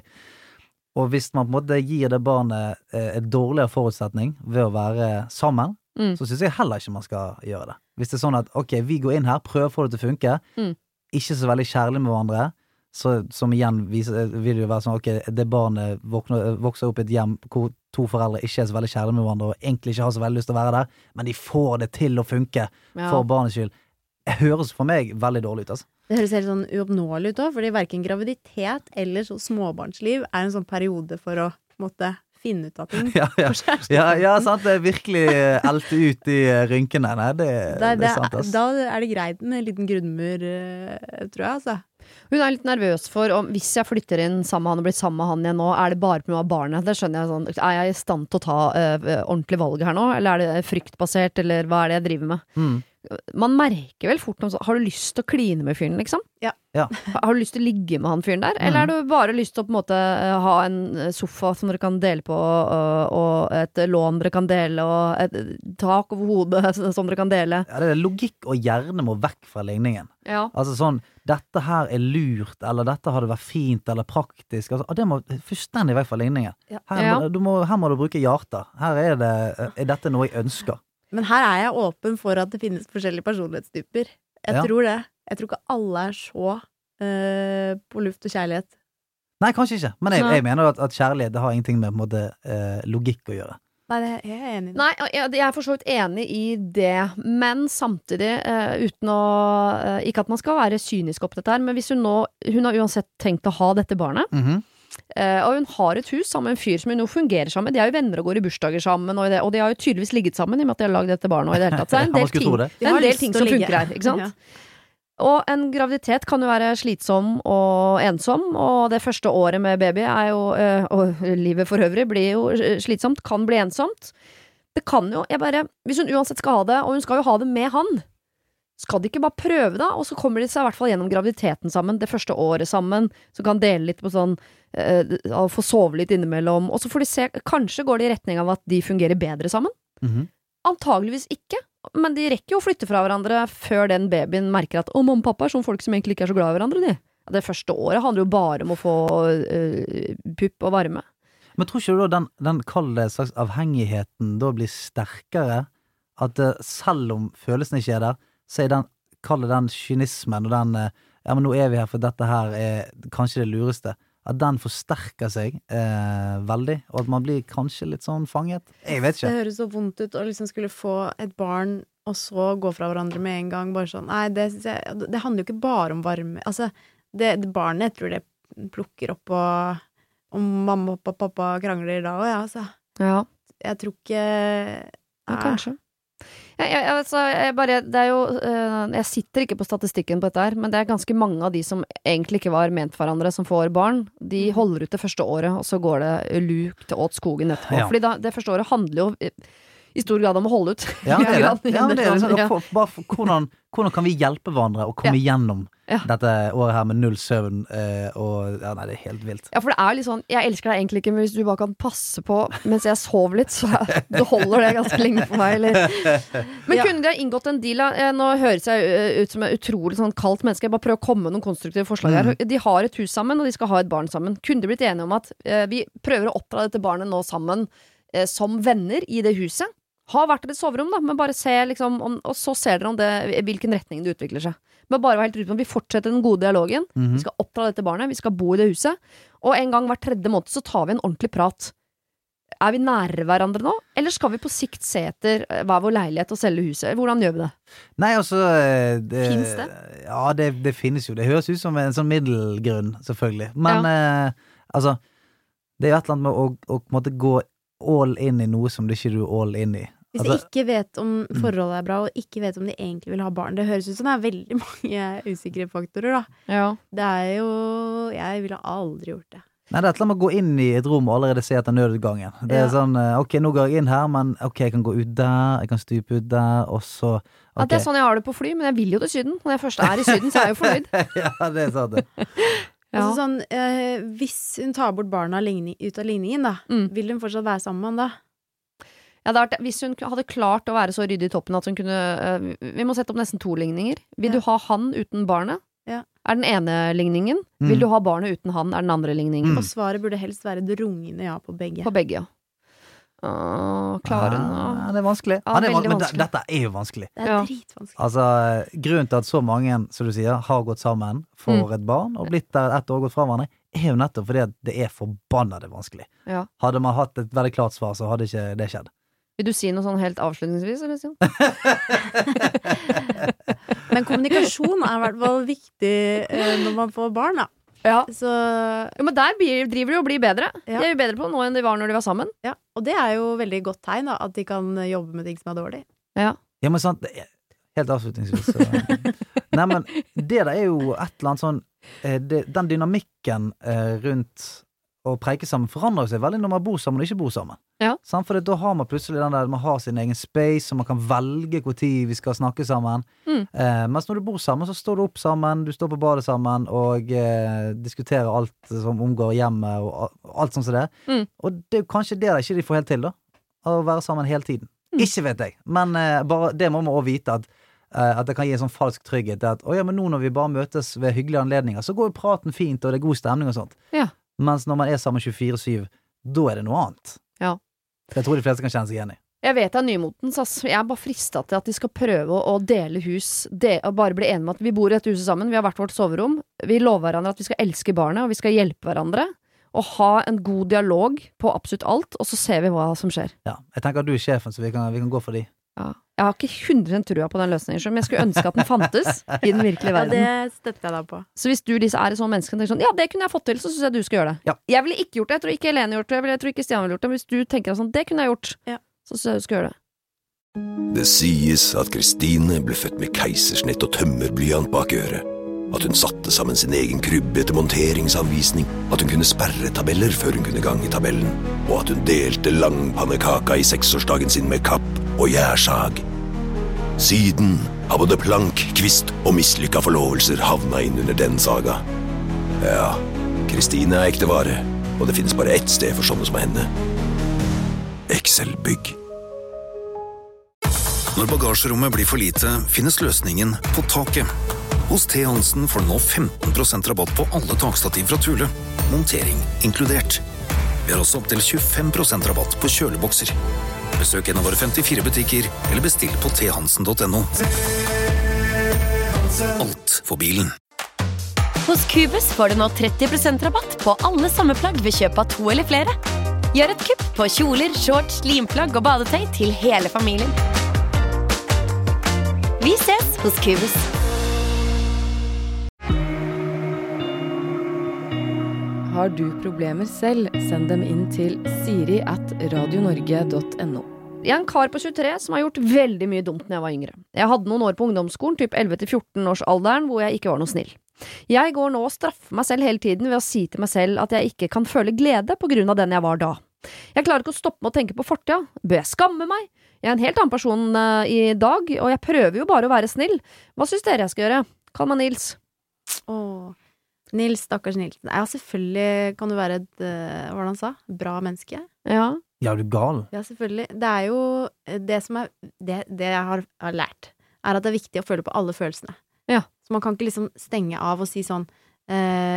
Og hvis man på en måte gir det barnet eh, et dårligere forutsetning ved å være sammen, Mm. så synes jeg heller ikke man skal gjøre det. Hvis det er sånn at, ok, vi går inn her, prøver å få det til å funke, Mm. ikke så veldig kjærlig med hverandre, så, som igjen viser, vil det jo være sånn, ok, det barnet våkner, vokser opp i et hjem hvor to foreldre ikke er så veldig kjærlige med hverandre, og egentlig ikke har så veldig lyst til å være der, men de får det til å funke Ja. for barnets skyld. Det høres for meg veldig dårlig ut, altså. Det høres helt sånn uoppnåelig ut òg, fordi verken graviditet eller så småbarnsliv er en sånn periode for å måtte finne ut av ting. Ja, ja. for kjæresten. Ja, ja, sant, det er virkelig eh, elte ut i eh, rynkene. Nei, det, Da, det er sant, ass. da er det greit med en liten grunnmur, eh, tror jeg, altså. Hun er litt nervøs for om hvis jeg flytter inn sammen med han og blir sammen med han igjen nå, er det bare pga. Barnet? Det skjønner jeg sånn. Er jeg i stand til å ta øh, ordentlig valg her nå, eller er det fryktbasert, eller hva er det jeg driver med? Mm. Man merker vel fort noe sånn. Har du lyst til å kline med fyren, liksom? Ja. Ja. Har du lyst til å ligge med han fyren der? Eller har du bare lyst til å på en måte øh, ha en sofa som dere kan dele på, øh, og et lån dere kan dele, og et tak over hodet som dere kan dele? Ja, det er logikk og hjerne må vekk fra ligningen. Ja. Altså sånn, dette her er lurt, eller dette hadde vært fint, eller praktisk. Altså, det må fullstendig vekk fra ligningen. Ja. Her, Ja. må, du må, her må du bruke hjertet. Her er det, er dette noe jeg ønsker. Men her er jeg åpen for at det finnes forskjellige personlighetstyper. Jeg Ja. tror det. Jeg tror ikke alle er så eh, på luft og kjærlighet. Nei, kanskje ikke. Men jeg, Nei. jeg mener at, at kjærlighet det har ingenting med på en måte, eh, logikk å gjøre. Nei, det er jeg enig i. Nei, jeg jeg er for så vidt enig i det, men samtidig, eh, uten å eh, ikke at man skal være kynisk opp dette her, men hvis hun nå Hun har uansett tenkt å ha dette barnet, Mhm. eh, og hun har et hus sammen med en fyr som hun jo fungerer sammen med. De er jo venner og går i bursdager sammen, og, i det, og de har jo tydeligvis ligget sammen i og med at de har lagd dette barnet. Og i det hele tatt. Så det er en Man del skulle ting, tro det. det er har en del lyst ting til å som ligge. funker her, ikke sant? Ja. Og en graviditet kan jo være slitsom og ensom, og det første året med baby er jo, øh, og livet for øvrig blir jo øh, slitsomt, kan bli ensomt. Det kan jo, jeg bare, hvis hun uansett skal ha det, og hun skal jo ha det med han, skal de ikke bare prøve da, og så kommer de seg i hvert fall gjennom graviditeten sammen, det første året sammen, så kan dele litt på sånn, øh, og få sove litt innimellom, og så får de se, kanskje går det i retning av at de fungerer bedre sammen. Mhm. Antageligvis ikke, men de rekker jo å flytte fra hverandre før den babyen merker at å, mamma og pappa er sånn folk som egentlig ikke er så glad i hverandre, de. Det første året handler jo bare om å få øh, pupp og varme. Men tror ikke du da den, den kalde slags avhengigheten da blir sterkere? At uh, selv om følelsen ikke er der, så er den kalde den kynismen og den uh, ja, men nå er vi her for dette her er kanskje det lureste. At den forsterker seg eh, veldig, og at man blir kanskje litt sånn fanget. Jeg vet ikke. Det høres så vondt ut å liksom skulle få et barn og så gå fra hverandre med en gang, bare sånn, nei, det, jeg, det handler jo ikke bare om varme, altså, det, det barnet, jeg tror det plukker opp og om mamma og pappa krangler da, og ja, altså. Ja. Jeg tror ikke... Ja, kanskje. Jeg, jeg, altså, jeg, bare, det er jo, uh, jeg sitter ikke på statistikken på dette her, men det er ganske mange av de som egentlig ikke var ment for hverandre, som får barn. De holder ut det første året, og så går det lukt åt skogen etterpå. Ja. Fordi da, det første året handler jo i, i stor grad om å holde ut. Ja, det er det. Ja, men det er liksom, ja. for, bare for, hvordan, hvordan kan vi hjelpe hverandre å komme ja. Gjennom ja. Dette året her med null søvn uh, og ja, nei, det er helt vilt. Ja, for det er litt sånn, jeg elsker deg egentlig ikke, men hvis du bare kan passe på mens jeg sover litt, så det holder det ganske lenge for meg, eller? Men ja. Kunne de ha inngått en deal? Nå høres jeg ut som et utrolig sånn kaldt menneske, jeg bare prøver å komme med noen konstruktive forslag her. Mm. De har et hus sammen, og de skal ha et barn sammen. Kunne de blitt enige om at uh, vi prøver å oppdra dette barnet nå sammen uh, som venner i det huset? Ha vært i et soverom da, men bare se liksom, om, og så ser dere om det, hvilken retning det utvikler seg. Men bare være helt ryddig, vi fortsetter den gode dialogen, mm-hmm. Vi skal oppdra dette barnet, vi skal bo i det huset, og en gang hver tredje måned så tar vi en ordentlig prat. Er vi nære hverandre nå, eller skal vi på sikt se etter hva er vår leilighet og selge huset? Hvordan gjør vi det? Nei, altså det, Finnes det? Ja, det, det finnes jo, det høres ut som en sånn middelgrunn, selvfølgelig. Men ja. eh, altså, det er jo et eller annet med å, å, å måtte gå all in i noe som du ikke er all in i. Hvis de altså, ikke vet om forholdet er bra, og ikke vet om de egentlig vil ha barn, det høres ut som det er veldig mange usikre faktorer, da. Ja. Det er jo... Jeg ville aldri gjort det. Nei, det er et eller annet med å gå inn i et rom og allerede se etter nødutgangen. Det er ja. Sånn, ok, nå går jeg inn her, men ok, jeg kan gå ut der, jeg kan stupe ut der, og så... Okay. At det er sånn jeg har det på fly, men jeg vil jo til Syden. Når jeg først er i Syden, så er jeg jo fornøyd. Ja, det er sant det. Ja. Altså sånn, eh, hvis hun tar bort barna ligning, ut av ligningen da, mm. vil hun fortsatt være sammen med han da? Ja, det vært, hvis hun hadde klart å være så ryddig i toppen at hun kunne uh, vi må sette opp nesten to ligninger. Vil ja. Du ha han uten barnet? Ja. Er den ene ligningen? Mm. Vil du ha barnet uten han? Er den andre ligningen? Mm. Og svaret burde helst være et rungende ja på begge. På begge, ja. Åh, klarer hun å... Ja, det er vanskelig. Ja, det er vanskelig. Men vanskelig. Dette er jo vanskelig. Det er ja. Dritvanskelig. Altså, grunnen til at så mange, som du sier, har gått sammen for mm. et barn, og blitt der ett år gått fra hverandre, er jo nettopp fordi at det er forbannede vanskelig. Ja. Hadde man hatt et veldig klart svar, så hadde ikke det skjedd. Vil du si noe sånn helt avslutningsvis, eller Stian? Men kommunikasjon er i hvert fall viktig eh, når man får barn, da. Ja. Så... Jo, men der driver de og blir bedre. Ja. De er jo bedre på nå enn de var når de var sammen. Ja, og det er jo veldig godt tegn, da, at de kan jobbe med ting som er dårlig. Ja, ja men sant, helt avslutningsvis. Så... Nei, men det der er jo et eller annet sånn, eh, det, den dynamikken eh, rundt å preike sammen forandrer seg veldig når man bor sammen og ikke bor sammen. Ja. Sant? For da har man plutselig den der, man har sin egen space, og man kan velge hvor tid vi skal snakke sammen. Mm. Eh, mens når du bor sammen, så står du opp sammen, du står på badet sammen, og eh, diskuterer alt som omgår hjemmet, og, og alt sånt som det. Mm. Og det er jo kanskje det der ikke de får helt til, da. Å være sammen hele tiden. Mm. Ikke vet jeg, men eh, bare, det må man også vite at eh, at det kan gi en sånn falsk trygghet. At, å ja, men nå når vi bare møtes ved hyggelige anledninger, så går jo praten fint, og det er god stemning og sånt. Ja. Mens når man er sammen tjuefire syv, da er det noe annet. Ja. Jeg tror de fleste kan kjenne seg igjen i. Jeg vet det er nymotens, ass. Jeg er bare fristet til at de skal prøve å dele hus, de, og bare bli enige med at vi bor i dette huset sammen, vi har hvert vårt soverom, vi lover hverandre at vi skal elske barnet, og vi skal hjelpe hverandre, og ha en god dialog på absolutt alt, og så ser vi hva som skjer. Ja, jeg tenker at du er sjefen, så vi kan, vi kan gå for de. Ja. Jeg har ikke hundre prosent trua på den løsningen, men jeg skulle ønske at den fantes i den virkelige verden. Ja, det støtter jeg deg på. Så hvis du Lise, er et sånn menneske som tenker sånn, ja, det kunne jeg fått til, så synes jeg du skal gjøre det. Ja. Jeg ville ikke gjort det, jeg tror ikke Helene gjort det, jeg tror ikke Stian ville gjort det, men hvis du tenker sånn, det kunne jeg gjort, ja. Så synes jeg du skal gjøre det. Det sies at Kristine ble født med keisersnitt og tømmerblyant bak øret. At hun satte sammen sin egen krybbe etter monteringsanvisning, at hun kunne sperre tabeller før hun kunne gange tabellen, og at hun delte langpannekaka i seksårsdagen sin med kapp og gjærsag. Siden har både plank, kvist og mislykka forlovelser havna inn under den saga. Ja, Kristine er ekte vare, og det finnes bare ett sted for sånne som henne. Excel-bygg. Når bagasjerommet blir for lite, finnes løsningen på taket. Hos T. Hansen får du nå femten prosent rabatt på alle takstativ fra Thule. Montering inkludert. Vi har også opp til tjuefem prosent rabatt på kjølebokser. Besøk en av våre femtifire butikker, eller bestill på t hansen punktum no. Alt for bilen. Hos Cubus får du nå tretti prosent rabatt på alle sommerplagg ved kjøp av to eller flere. Gjør et kupp på kjoler, shorts, limplagg og badetøy til hele familien. Vi ses hos Cubus. Har du problemer selv, send dem inn til siri at radionorge punktum no. Jeg er en kar på tjuetre som har gjort veldig mye dumt når jeg var yngre. Jeg hadde noen år på ungdomsskolen, typ elleve til fjorten års alderen, hvor jeg ikke var noe snill. Jeg går nå og straffer meg selv hele tiden ved å si til meg selv at jeg ikke kan føle glede på grunn av den jeg var da. Jeg klarer ikke å stoppe med å tenke på fortida. Bør jeg skamme meg? Jeg er en helt annen person uh, i dag, og jeg prøver jo bare å være snill. Hva synes dere jeg skal gjøre? Kall meg Nils. Åh, Nils, stakkars Nils. Ja, selvfølgelig kan du være et, uh, hva var det han sa? Bra menneske. Ja. Ja, du er gal. Ja, selvfølgelig. Det er jo det som er Det, det jeg har, har lært, er at det er viktig å føle på alle følelsene. Ja. Så man kan ikke liksom stenge av og si sånn eh,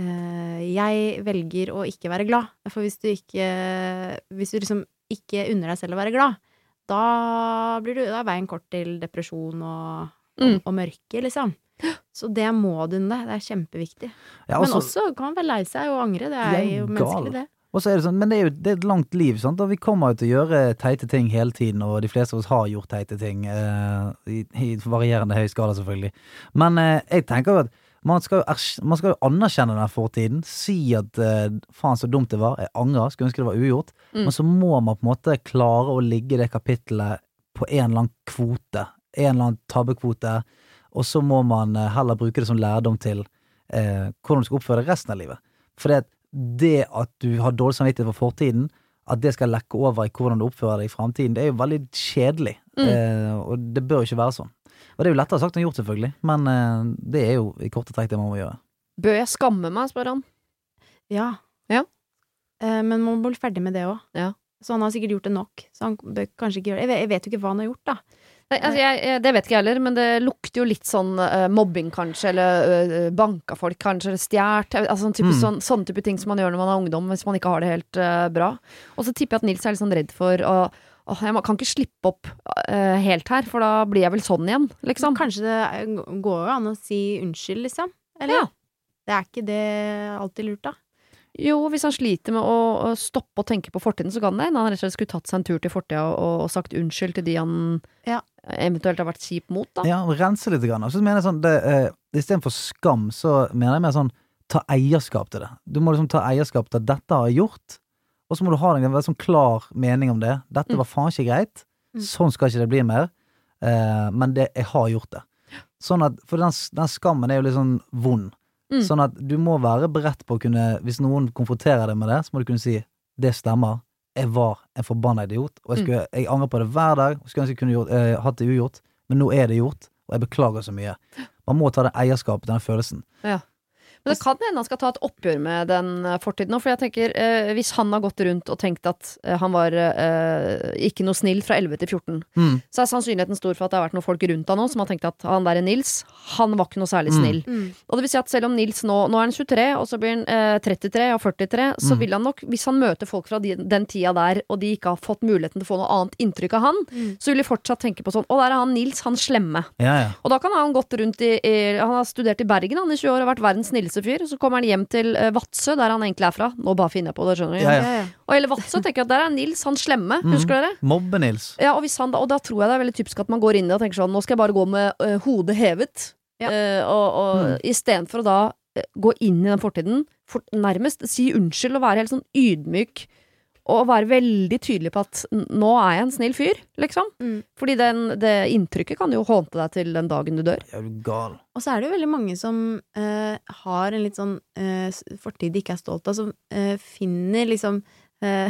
eh, jeg velger å ikke være glad. For hvis du ikke Hvis du liksom ikke unner deg selv å være glad, da blir du Da er veien kort til depresjon og, og, Mm. og mørke, liksom. Så det må du unne. Det er kjempeviktig. Ja, Men også kan man være lei seg og angre. Det er Jeg er jo gal. menneskelig, det. Og så er det sånn, men det er jo det er et langt liv, sant? Og vi kommer jo til å gjøre teite ting hele tiden, og de fleste av oss har gjort teite ting, eh, i, i varierende høy skala selvfølgelig. Men eh, jeg tenker jo at man skal jo, ers- man skal jo anerkjenne den fortiden, si at eh, faen så dumt det var, jeg angrer, skulle ønske det var ugjort, Mm. men så må man på en måte klare å ligge i det kapittelet på en eller annen kvote, en eller annen tabbekvote, og så må man eh, heller bruke det som lærdom til eh, hvordan du skal oppføre deg resten av livet. For det det at du har dårlig samvittighet for fortiden, at det skal lekke over i hvordan du oppfører deg i fremtiden, det er jo veldig kjedelig. Mm. Eh, og det bør jo ikke være sånn. Og det er jo lettere sagt enn gjort selvfølgelig, men eh, det er jo i korte trekk det man må gjøre. Bør jeg skamme meg, spør han. Ja. Ja. Eh, men man må bli ferdig med det også. Ja. Så han har sikkert gjort det nok. Så han bør kanskje ikke gjøre det. Jeg vet, jeg vet jo ikke hva han har gjort, da. Nei, altså jeg, jeg, det vet ikke jeg heller, men det lukter jo litt sånn uh, mobbing kanskje, eller uh, banka folk kanskje, eller stjert, altså sånn type, Mm. sånn, sånne type ting som man gjør når man er ungdom, hvis man ikke har det helt uh, bra. Og så tipper jeg at Nils er litt sånn redd for å Åh, jeg må, kan ikke slippe opp uh, helt her, for da blir jeg vel sånn igjen, liksom. Kanskje det er- går jo an å si unnskyld, liksom. Eller? Ja. Det er ikke det alltid lurt, da. Jo, hvis han sliter med å, å stoppe å tenke på fortiden, så kan det hende han rett og slett skulle tatt seg en tur til fortida og, og sagt unnskyld til de han Ja. eventuelt har vært kjip mot, da. Ja, rense litt grann. Og så mener jeg sånn, det, eh, i stedet for skam, så mener jeg mer sånn, ta eierskap til det. Du må liksom ta eierskap til at dette har jeg gjort, og så må du ha en veldig sånn klar mening om det. Dette var faen ikke greit. Mm. Sånn skal ikke det bli mer. Eh, men det, jeg har gjort det. Sånn at, for den, den skammen er jo litt sånn vond. Mm. Sånn at du må være beredt på å kunne, hvis noen konfronterer deg med det, så må du kunne si, det stemmer, jeg var en forbannet idiot, og jeg, skulle, jeg angrer på det hver dag, og skulle ønske jeg kunne gjort, eh, hatt det ugjort, men nå er det gjort, og jeg beklager så mye. Man må ta det eierskapet, denne følelsen. Ja. Men det kan hende han skal ta et oppgjør med den eh, fortiden nå, for jeg tenker, eh, hvis han har gått rundt og tenkt at eh, han var eh, ikke noe snill fra elleve til fjorten, Mm. så er sannsynligheten stor for at det har vært noen folk rundt han nå som har tenkt at han der er Nils, han var ikke noe særlig Mm. snill. Mm. Og det vil si at selv om Nils nå, nå er han tjuetre, og så blir han eh, trettitre og førtitre, så Mm. vil han nok, hvis han møter folk fra de, den tida der, og de ikke har fått muligheten til å få noe annet inntrykk av han, Mm. så vil de fortsatt tenke på sånn, å der er han Nils, han slemme. Ja, ja. Og da kan han gått rundt i, i Han har studert i Bergen han i tjue år og vært verdens snilleste fyr. Og så kommer han hjem til uh, Vadsø, der han egentlig er fra. Nå bare finner jeg på det, skjønner du. Ja, Ja, ja. Og hele Vadsø tenker jeg at der er Nils, han slemme. Mm. Husker dere? Mobbe-Nils. Ja, og, hvis han, da- og da tror jeg det er veldig typisk at man går inn i det og tenker sånn, nå skal jeg bare gå med uh, hodet hevet. Ja. Uh, og og Mm. i stedet for å da uh, gå inn i den fortiden, for, nærmest si unnskyld og være helt sånn ydmyk. Og være veldig tydelig på at n- nå er jeg en snill fyr, liksom. Mm. Fordi den, det inntrykket kan jo håndte deg til den dagen du dør. Ja, du er gal. Og så er det jo veldig mange som eh, har en litt sånn eh, s- fortid de ikke er stolt av, som eh, finner liksom eh,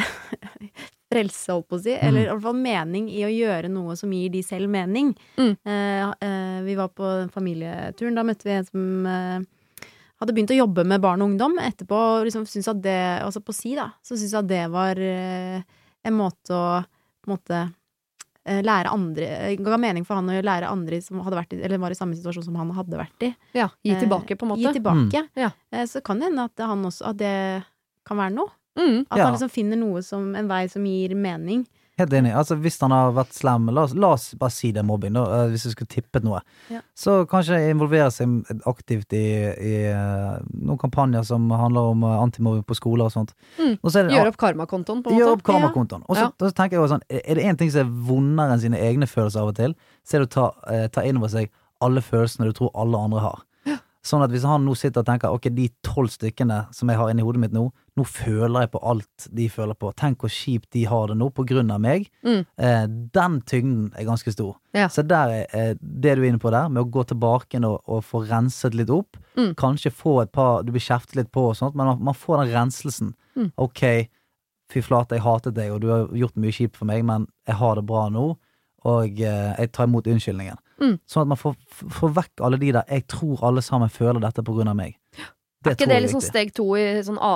frelse, holdt på å si, eller i hvert fall mening i å gjøre noe som gir de selv mening. Mm. Eh, eh, vi var på den familieturen, da møtte vi en som eh, hadde begynt å jobbe med barn og ungdom etterpå, og liksom syntes at det, altså på si da, så syntes jeg at det var eh, en måte å, på en måte, eh, lære andre, ga mening for han å lære andre som hadde vært i, eller var i samme situasjon som han hadde vært i. Ja, gi Eh, tilbake på en måte. Gi tilbake. Ja. Eh, Så kan det hende at han også, at det kan være noe. Mm. At Ja. han liksom finner noe som en vei som gir mening. Helt enig. Altså, hvis han har vært slem, la oss, la oss bare si det er mobbing, da, eh, hvis vi skulle tippet noe. Ja. Så kanskje involvere seg aktivt i, i eh, noen kampanjer som handler om eh, antimobbing på skoler og sånt. Mm. Og så er det, Gjør opp karmakontoen, på en Gjør måte. opp karmakontoen. Og så, Ja. og så tenker jeg også sånn, er det en ting som er vondere enn sine egne følelser av og til, så er det å ta, eh, ta inn over seg alle følelsene du tror alle andre har. Sånn at hvis han nå sitter og tenker, ok, de tolv stykkene som jeg har inni hodet mitt nå, nå føler jeg på alt de føler på. Tenk hvor kjipt de har det nå på grunn av meg. Mm. Eh, den tyngden er ganske stor. Ja. Så der er eh, det du er inne på der, med å gå tilbake og, og få renset litt opp. Mm. Kanskje få et par, du blir kjeftet litt på og sånt, men man, man får den renselsen. Mm. Ok, fy flate, jeg hatet deg, og du har gjort mye kjipt for meg, men jeg har det bra nå, og eh, jeg tar imot unnskyldningen. Mm. Sånn at man får, får vekk alle de der, jeg tror alle sammen føler dette på grunn av meg. Det Er ikke tror det jeg liksom viktig. steg to i sånn A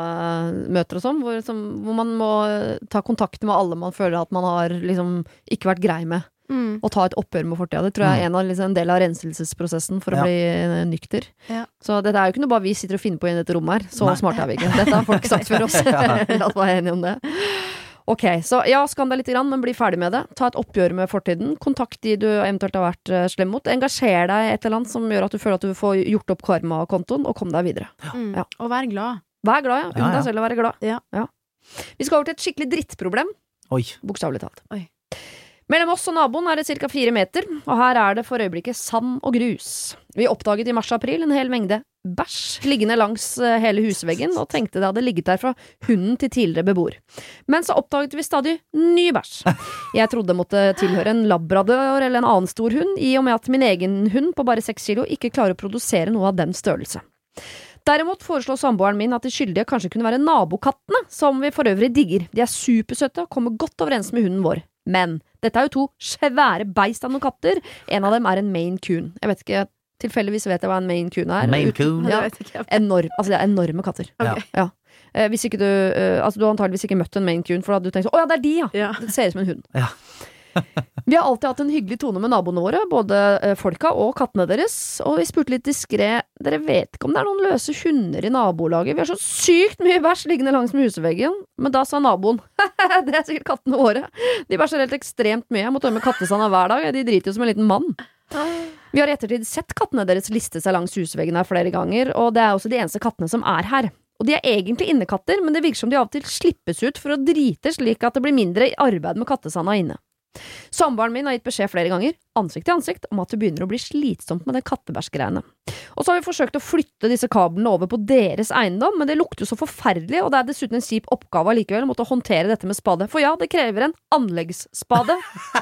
A-møter og sånn, hvor, som, hvor man må ta kontakt med alle man føler at man har liksom ikke vært grei med, Mm. og ta et oppgjør med fortida. Det tror jeg er en, av, liksom, en del av renselsesprosessen for å Ja. bli eh, nykter. Ja. Så dette er jo ikke noe bare vi sitter og finner på i dette rommet her. Så Nei. smarte er vi ikke. Dette har folk sagt før oss. La oss være enige om det. Ok, så ja, skam deg litt, grann, men bli ferdig med det. Ta et oppgjør med fortiden. Kontakt de du eventuelt har vært eh, slem mot. Engasjer deg i et eller annet som gjør at du føler at du får gjort opp karmakontoen, og kom deg videre. Mm. Ja. Og vær glad. Vær glad, ja. Unn Ja, ja. deg selv å være glad. Ja. Vi skal over til et skikkelig drittproblem. Oi, Bokstavelig talt. Oi. Mellom oss og naboen er det ca. fire meter, og her er det for øyeblikket sand og grus. Vi oppdaget i mars-april en hel mengde bæsj liggende langs eh, hele husveggen, og tenkte det hadde ligget der fra hunden til tidligere beboer. Men så oppdaget vi stadig ny bæsj. Jeg trodde det måtte tilhøre en labrador eller en annen stor hund, i og med at min egen hund på bare seks kilo ikke klarer å produsere noe av den størrelse. Derimot foreslår samboeren min at de skyldige kanskje kunne være nabokattene, som vi for øvrig digger. De er supersøtte og kommer godt overens med hunden vår. Men dette er jo to svære beist av noen katter. En av dem er en Maine Coon. Jeg vet ikke, tilfeldigvis vet jeg hva en Maine Coon er. Maine Ut- Coon? Ja, Det vet ikke jeg. enorm, altså det er enorme katter. Ja. Ja. Eh, hvis ikke du, eh, altså du har antageligvis ikke møtt en Maine Coon, for da hadde du tenkt sånn, å ja, det er de, ja. Ja. Det ser ut som en hund. Ja. Vi har alltid hatt en hyggelig tone med naboene våre, både eh, folka og kattene deres, og vi spurte litt diskret, dere vet ikke om det er noen løse hunder i nabolaget, vi har så sykt mye bæsj liggende langs med husveggen, men da sa naboen, det er sikkert kattene våre, de bæsjer helt ekstremt mye, jeg må ta med kattesanda hver dag, de driter jo som en liten mann. Vi har i ettertid sett kattene deres liste seg langs husveggen her flere ganger, og det er også de eneste kattene som er her. Og de er egentlig innekatter, men det virker som de av og til slippes ut for å drite, slik at det blir mindre arbeid med kattesanda inne. Samboeren min har gitt beskjed flere ganger, ansikt til ansikt, om at det begynner å bli slitsomt med det kattebæsjgreiene. Og så har vi forsøkt å flytte disse kablene over på deres eiendom, men det lukter jo så forferdelig, og det er dessuten en kjip oppgave allikevel å måtte håndtere dette med spade. For ja, det krever en anleggsspade.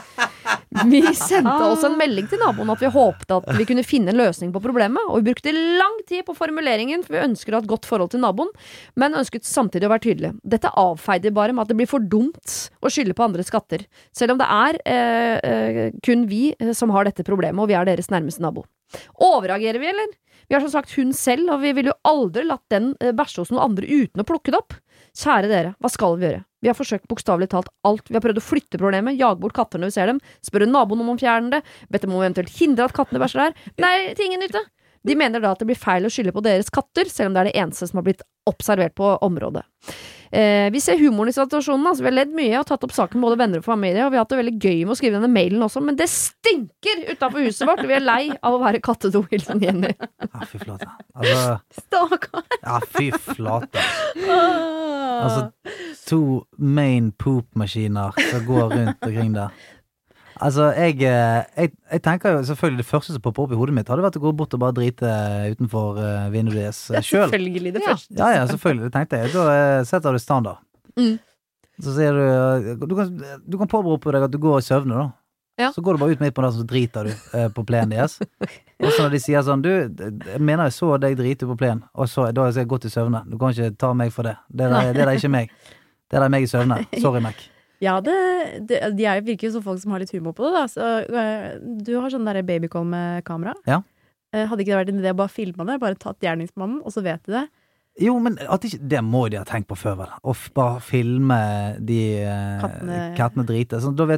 Vi sendte også en melding til naboen at vi håpte at vi kunne finne en løsning på problemet, og vi brukte lang tid på formuleringen, for vi ønsker å ha et godt forhold til naboen, men ønsket samtidig å være tydelige. Dette avfeide bare med at det blir for dumt å skylde på andres skatter, selv om det er eh, eh, kun vi eh, som har dette problemet, og vi er deres nærmeste nabo. Overreagerer vi, eller? Vi har som sagt hund selv, og vi ville jo aldri latt den eh, bæsje hos noen andre uten å plukke det opp. Kjære dere, hva skal vi gjøre? Vi har forsøkt bokstavelig talt alt. Vi har prøvd å flytte problemet, jage bort katter når vi ser dem, spørre naboen om å fjerne det, bedt dem om eventuelt hindre at kattene bæsjer der. Nei, til ingen nytte. De mener da at det blir feil å skylde på deres katter, selv om det er det eneste som har blitt observert på området. Eh, vi ser humoren i situasjonen, altså vi har ledd mye og tatt opp saken både venner og familie, og vi har hatt det veldig gøy med å skrive denne mailen også, men det stinker utenfor huset vårt, og vi er lei av å være kattedo, hilsen Jenny. Ja, fy flate. Altså, Stakkar. ja, fy flate. Altså, to main poop-maskiner som går rundt omkring der. Altså, jeg, jeg, jeg tenker jo selvfølgelig det første som popper opp i hodet mitt hadde vært å gå bort og bare drite utenfor uh, vinduet deres uh, selv. Selvfølgelig det Ja. første. Ja, ja, selvfølgelig, det tenkte jeg. Da uh, setter du standard. Mm. Så sier du, uh, du kan, du kan påberope deg at du går i søvne da. Ja. Så går du bare ut midt på den, så driter du uh, på plenen deres. Og så når de sier sånn, du, jeg mener jeg så deg drite på plenen, og så, da har jeg gått i søvne. Du kan ikke ta meg for det. Det er, det er da ikke meg. Det er da meg i søvne. Sorry, Mac. Ja, det, det, de er, virker jo som folk som har litt humor på det da. Så, øh, du har sånn der babycall med kamera. Ja. Eh, Hadde ikke det vært en idé å bare filme det? Bare tatt gjerningsmannen, og så vet du det? Jo, men at ikke, det må de ha tenkt på før, vel. Å f- bare filme de uh, Kattene. kattene drite. Sånn, da vet du sånn,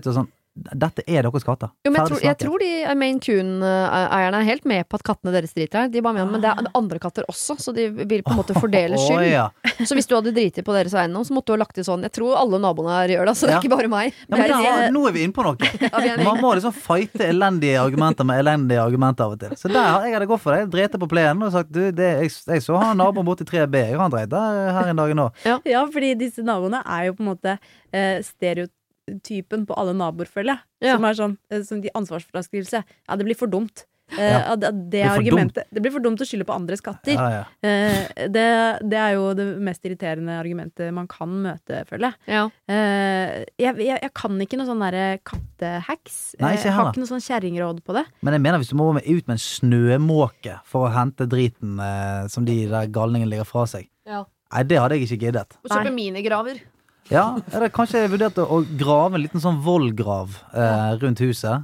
dette er deres katter. Jo, men jeg, Ferdig tror, jeg snakket. tror de Maine Coon-eierne er helt med på at kattene deres driter her. De bare mener, men det er andre katter også, så de vil på en måte fordele Å, skyld. ja. Så hvis du hadde dritet på deres vegne, så måtte du ha lagt det sånn. Jeg tror alle naboene her gjør det, så det er Ja. ikke bare meg. Ja, men Det er- der, nå er vi inne på noe. vi er en Man må liksom fighte elendige argumenter med elendige argumenter av og til. Så der har jeg hadde gått for det. Jeg drete på plenen og sagt du, det, jeg, jeg så han naboen borte i tre B. Jeg har han dreit der her en dag nå. Ja, fordi disse naboene er jo på en måte eh, stereotypen på alle naboer, føler jeg. Ja. Som er sånn, eh, som de ansvarsfraskrivelse. Ja, det blir for dumt. Eh, Ja. ja, det, det, blir for argumentet, det blir for dumt å skylde på andres katter. Ja, ja. Eh, det, det er jo det mest irriterende argumentet man kan møte, føler jeg. Ja. Eh, jeg, jeg. Jeg kan ikke noe sånn derre kattehacks. Nei, ikke Eh, jeg har heller. ikke noe sånn kjerringråd på det. Men jeg mener hvis du må med ut med en snømåke for å hente driten eh, som de der galningene ligger fra seg. Ja. Nei, det hadde jeg ikke giddet. Og kjøpe minigraver. Ja, eller kanskje jeg vurderte å grave en liten sånn vollgrav eh, rundt huset.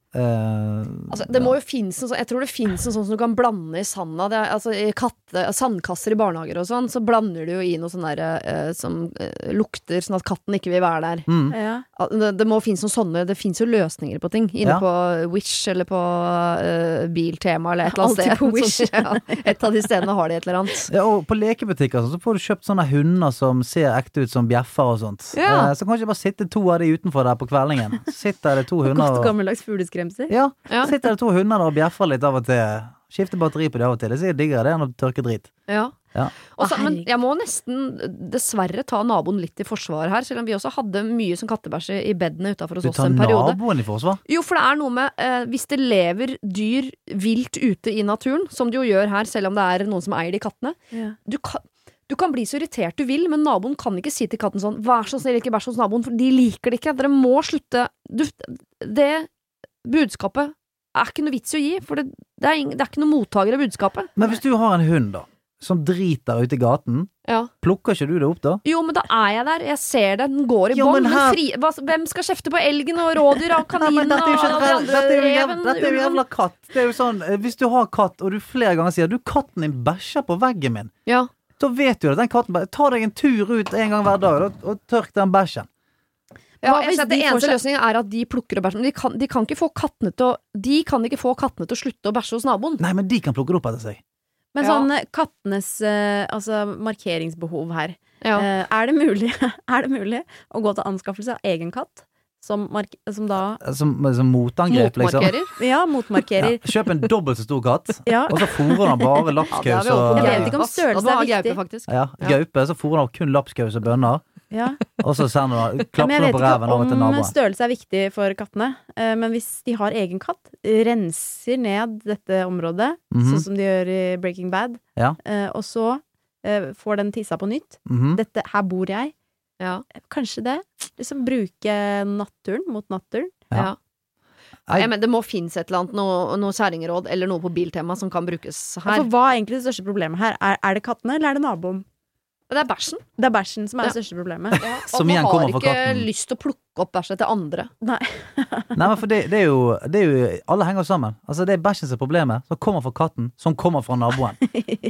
Eh, Altså, det må jo finnes en sånn, jeg tror det finnes en sånn som du kan blande i sanda. Det er, altså, I katte, sandkasser i barnehager og sånn, så blander du jo i noe sånn der eh, som eh, lukter, sånn at katten ikke vil være der. mm. Ja. Al- Det, det må finnes noen sånne, det finnes jo løsninger på ting. Inne Ja. på Wish eller på eh, Biltema eller et eller annet Alltid sted. på Wish. Sånn, ja, et av de stedene har de et eller annet. Ja, og på lekebutikker sånn, så får du kjøpt sånne hunder som ser ekte ut som bjeffer og sånt. Ja. Eh, så kanskje bare sitte to av de utenfor der på kveldingen. Sitter det to hunder Godt og gammeldags fugleskremser. Ja, Ja. sitter det to hunder der og bjeffer litt av og til. Skifter batteri på det av og til. Det sier jeg digger det enn å tørke drit. Ja. Ja. Og så- Å, men herregud. jeg må nesten dessverre ta naboen litt i forsvar her, selv om vi også hadde mye som kattebæsj i bedene utenfor hos Du oss tar en periode. naboen i forsvar. Jo, for det er noe med eh, hvis det lever dyr vilt ute i naturen, som det jo gjør her, selv om det er noen som eier de kattene, Ja. du kan, du kan bli så irritert du vil, men naboen kan ikke si til katten sånn 'vær så snill, ikke bæsj hos naboen', for de liker det ikke. Dere må slutte. Du, det budskapet er ikke noe vits i å gi, for det, det, er, ing, det er ikke noe mottaker av budskapet. Men hvis du har en hund da som driter ute i gaten, Ja. plukker ikke du det opp da? Jo, men da er jeg der. Jeg ser det. Den går i Jo, bånd. men Men her- fri, hva- hvem skal kjefte på elgen og rådyr og Nei, men kaninen dette er jo og ikke de en- andre dette er jo en jævla- reven? dette er jo en ulven? jævla katt. Det er jo sånn, eh, hvis du har katt, og du flere ganger sier 'du, katten din bæsjer på veggen min', Ja. da vet du det. Den katten bare, ta deg en tur ut en gang hver dag og, og tørk den bæsjen. Ja, Hva jeg hvis ser at de det får eneste seg- løsningen er at de plukker opp bæsjen. Men de kan, de kan ikke få kattene til å De kan ikke få kattene til å slutte å bæsje hos naboen. Nei, men de kan plukke det opp etter seg. Men Ja. sånn eh, kattenes eh, altså markeringsbehov her. Ja. Eh, er, det mulig, er det mulig å gå til anskaffelse av egen katt? Som, mark som da Som, som motangrep, liksom. Motmarkerer. ja, motmarkerer. Ja. Kjøp en dobbelt så stor katt, Ja. og så fôrer han bare Ja, det er lapskaus vi over på og Jeg vet ikke om gaupe, ass. størrelse Da må du ha er viktig. gaupe, faktisk. ja, gaupe. Så fôrer han kun lapskaus og bønner, Ja. og så sender han Men klapper jeg han vet på ikke ræven over til om naboen. størrelse er viktig for kattene. Eh, Men hvis de har egen katt, renser ned dette området, Mhm. sånn som de gjør i Breaking Bad, Ja. eh, og så eh, får den tissa på nytt. Mhm. Dette, her bor jeg. Ja. Kanskje det. Liksom bruke naturen mot naturen. Ja. Ja. Nei, Jeg mener, det må finnes et eller annet, noe, noe kjerringråd eller noe på Biltema som kan brukes her. For hva er egentlig det største problemet her? Er, er det kattene, eller er det naboen? Det er bæsjen. Det er bæsjen som er Ja. det største problemet. Og Som man igjen har kommer fra ikke katten. lyst til å plukke opp bæsjet til andre. Nei. Nei, men for det, det, er jo, det er jo Alle henger sammen. Altså Det er bæsjen som er problemet, som kommer fra katten, som kommer fra naboen.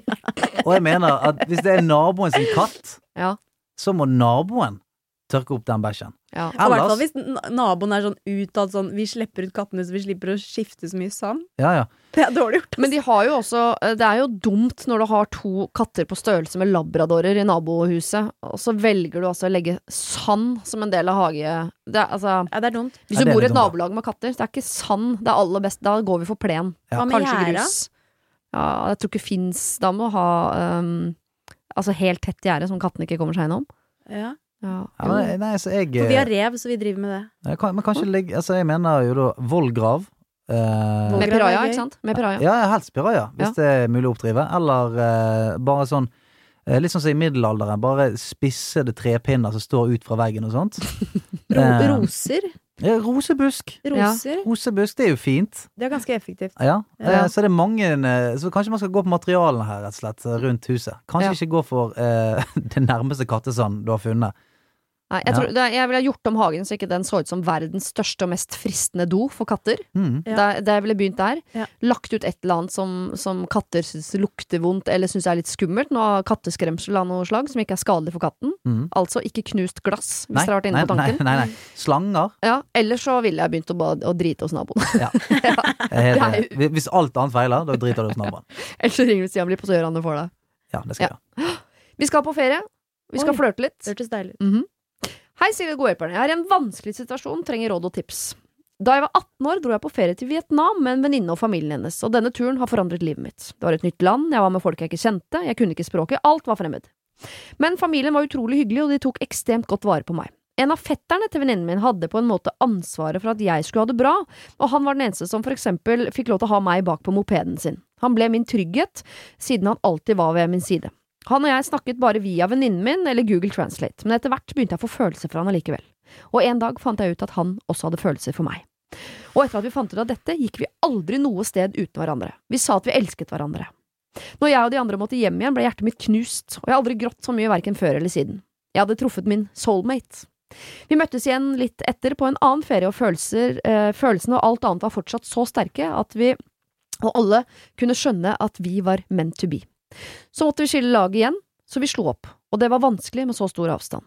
Og jeg mener at hvis det er naboen sin katt, Ja. så må naboen tørke opp den bæsjen. Ja. Og i hvert fall Ellers hvis n- naboen er sånn utad sånn vi slipper ut kattene så vi slipper å skifte så mye sand. Ja, ja. Det er dårlig gjort. Men de har jo også Det er jo dumt når du har to katter på størrelse med labradorer i nabohuset, og så velger du altså å legge sand som en del av hage... Det er, altså, Ja, det er dumt. hvis Ja, du det er bor i litt et dumt, nabolag med katter, så det er ikke sand det er aller best. Da går vi for plen. Ja. Hva med Kanskje gjerda? grus. Ja, jeg tror ikke fins Da må du ha um, altså helt tett gjerde som kattene ikke kommer seg gjennom. Ja. Ja. ja men, nei, så jeg, For vi har rev, så vi driver med det. jeg kan, Men kanskje ligge Altså Jeg mener jo da vollgrav. Eh, Voll- Med Vollgrav er piraja, gøy. ikke sant? Med piraja. ja, helst piraja, hvis Ja. det er mulig å oppdrive. Eller eh, bare sånn eh, litt sånn som i middelalderen. Bare spissede trepinner som står ut fra veggen og sånt. Ro Eh, roser. ja, rosebusk. Roser. Rosebusk, det er jo fint. Det er ganske effektivt. Ja. Ja. Eh, så det er mange eh, Så kanskje man skal gå på materialene her, rett og slett, rundt huset. Kanskje Ja. ikke gå for eh, det nærmeste kattesand du har funnet. Nei, jeg, Ja. tror, det, jeg ville ha gjort om hagen så ikke den så ut som verdens største og mest fristende do for katter. Mm. Ja. Det, det ville begynt der. Ja. Lagt ut et eller annet som, som katter synes lukter vondt eller synes er litt skummelt. Noe katteskremsel av noe slag som ikke er skadelig for katten. Mm. Altså ikke knust glass, hvis Nei, dere har vært inne på nei, tanken. nei, nei, nei. Slanger. Ja, eller så ville jeg begynt å, bare, å drite hos naboen. Ja. Jeg er helt Det er enig. Hvis alt annet feiler, da driter du hos naboen. Eller så ringer du Stian Blipp og så gjør han det for deg. Ja, det skal Ja. jeg. Vi skal på ferie. Vi skal Oi. flørte litt. Det hørtes deilig ut. Mhm. Hei, Silje Godhjelperne. Jeg er i en vanskelig situasjon, trenger råd og tips. Da jeg var atten år, dro jeg på ferie til Vietnam med en venninne og familien hennes, og denne turen har forandret livet mitt. Det var et nytt land, jeg var med folk jeg ikke kjente, jeg kunne ikke språket, alt var fremmed. Men familien var utrolig hyggelig, og de tok ekstremt godt vare på meg. En av fetterne til venninnen min hadde på en måte ansvaret for at jeg skulle ha det bra, og han var den eneste som for eksempel fikk lov til å ha meg bak på mopeden sin. Han ble min trygghet, siden han alltid var ved min side. Han og jeg snakket bare via venninnen min eller Google Translate, men etter hvert begynte jeg å få følelser for han allikevel. Og en dag fant jeg ut at han også hadde følelser for meg. Og etter at vi fant ut av dette, gikk vi aldri noe sted uten hverandre. Vi sa at vi elsket hverandre. Når jeg og de andre måtte hjem igjen, ble hjertet mitt knust, og jeg har aldri grått så mye hverken før eller siden. Jeg hadde truffet min soulmate. Vi møttes igjen litt etter på en annen ferie, og følelser, eh, følelsene og alt annet var fortsatt så sterke at vi, og alle, kunne skjønne at vi var meant to be. Så måtte vi skille lag igjen, så vi slo opp, og det var vanskelig med så stor avstand.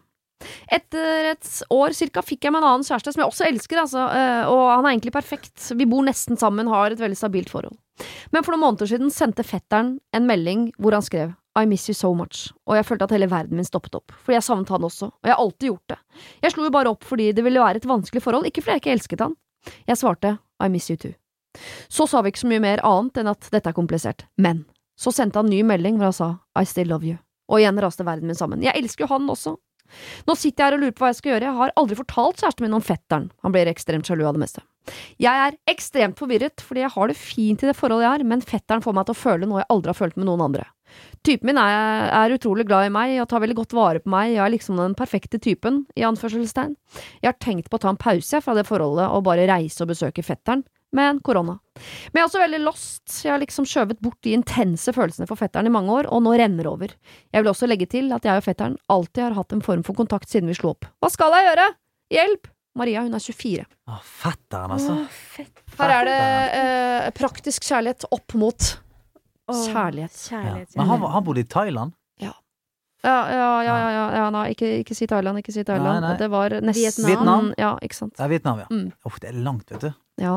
Etter et år cirka fikk jeg meg en annen kjæreste som jeg også elsker, altså, og han er egentlig perfekt. Vi bor nesten sammen, har et veldig stabilt forhold. Men for noen måneder siden sendte fetteren en melding hvor han skrev I miss you so much, og jeg følte at hele verden min stoppet opp, fordi jeg savnet han også, og jeg har alltid gjort det. Jeg slo jo bare opp fordi det ville være et vanskelig forhold, ikke fordi jeg ikke elsket han. Jeg svarte I miss you too. Så sa vi ikke så mye mer annet enn at dette er komplisert, men så sendte han en ny melding hvor han sa I still love you, og igjen raste verden min sammen. Jeg elsker jo han også. Nå sitter jeg her og lurer på hva jeg skal gjøre. Jeg har aldri fortalt kjæresten min om fetteren. Han blir ekstremt sjalu av det meste. Jeg er ekstremt forvirret, fordi jeg har det fint i det forholdet jeg har, men fetteren får meg til å føle noe jeg aldri har følt med noen andre. Typen min er, er utrolig glad i meg og tar veldig godt vare på meg. Jeg er liksom den perfekte typen, i anførselstegn. Jeg har tenkt på å ta en pause fra det forholdet og bare reise og besøke fetteren, men korona. Men jeg er også veldig lost. Jeg har liksom skjøvet bort de intense følelsene for fetteren i mange år, og nå renner det over. Jeg vil også legge til at jeg og fetteren alltid har hatt en form for kontakt siden vi slo opp. Hva skal jeg gjøre? Hjelp! Maria, hun er tjuefire. Å, fetteren, altså. Her er det eh, praktisk kjærlighet opp mot kjærlighet. Ja. Kjærlighet. Men han, han bodde i Thailand. Ja, ja, ja, ja, ja, ja nei, ikke, ikke si Thailand, ikke si Thailand. Nei, nei. Det var nesten Vietnam. Ja, ikke sant. Det er Vietnam, ja. Mm. Uff, det er langt, vet du. Ja.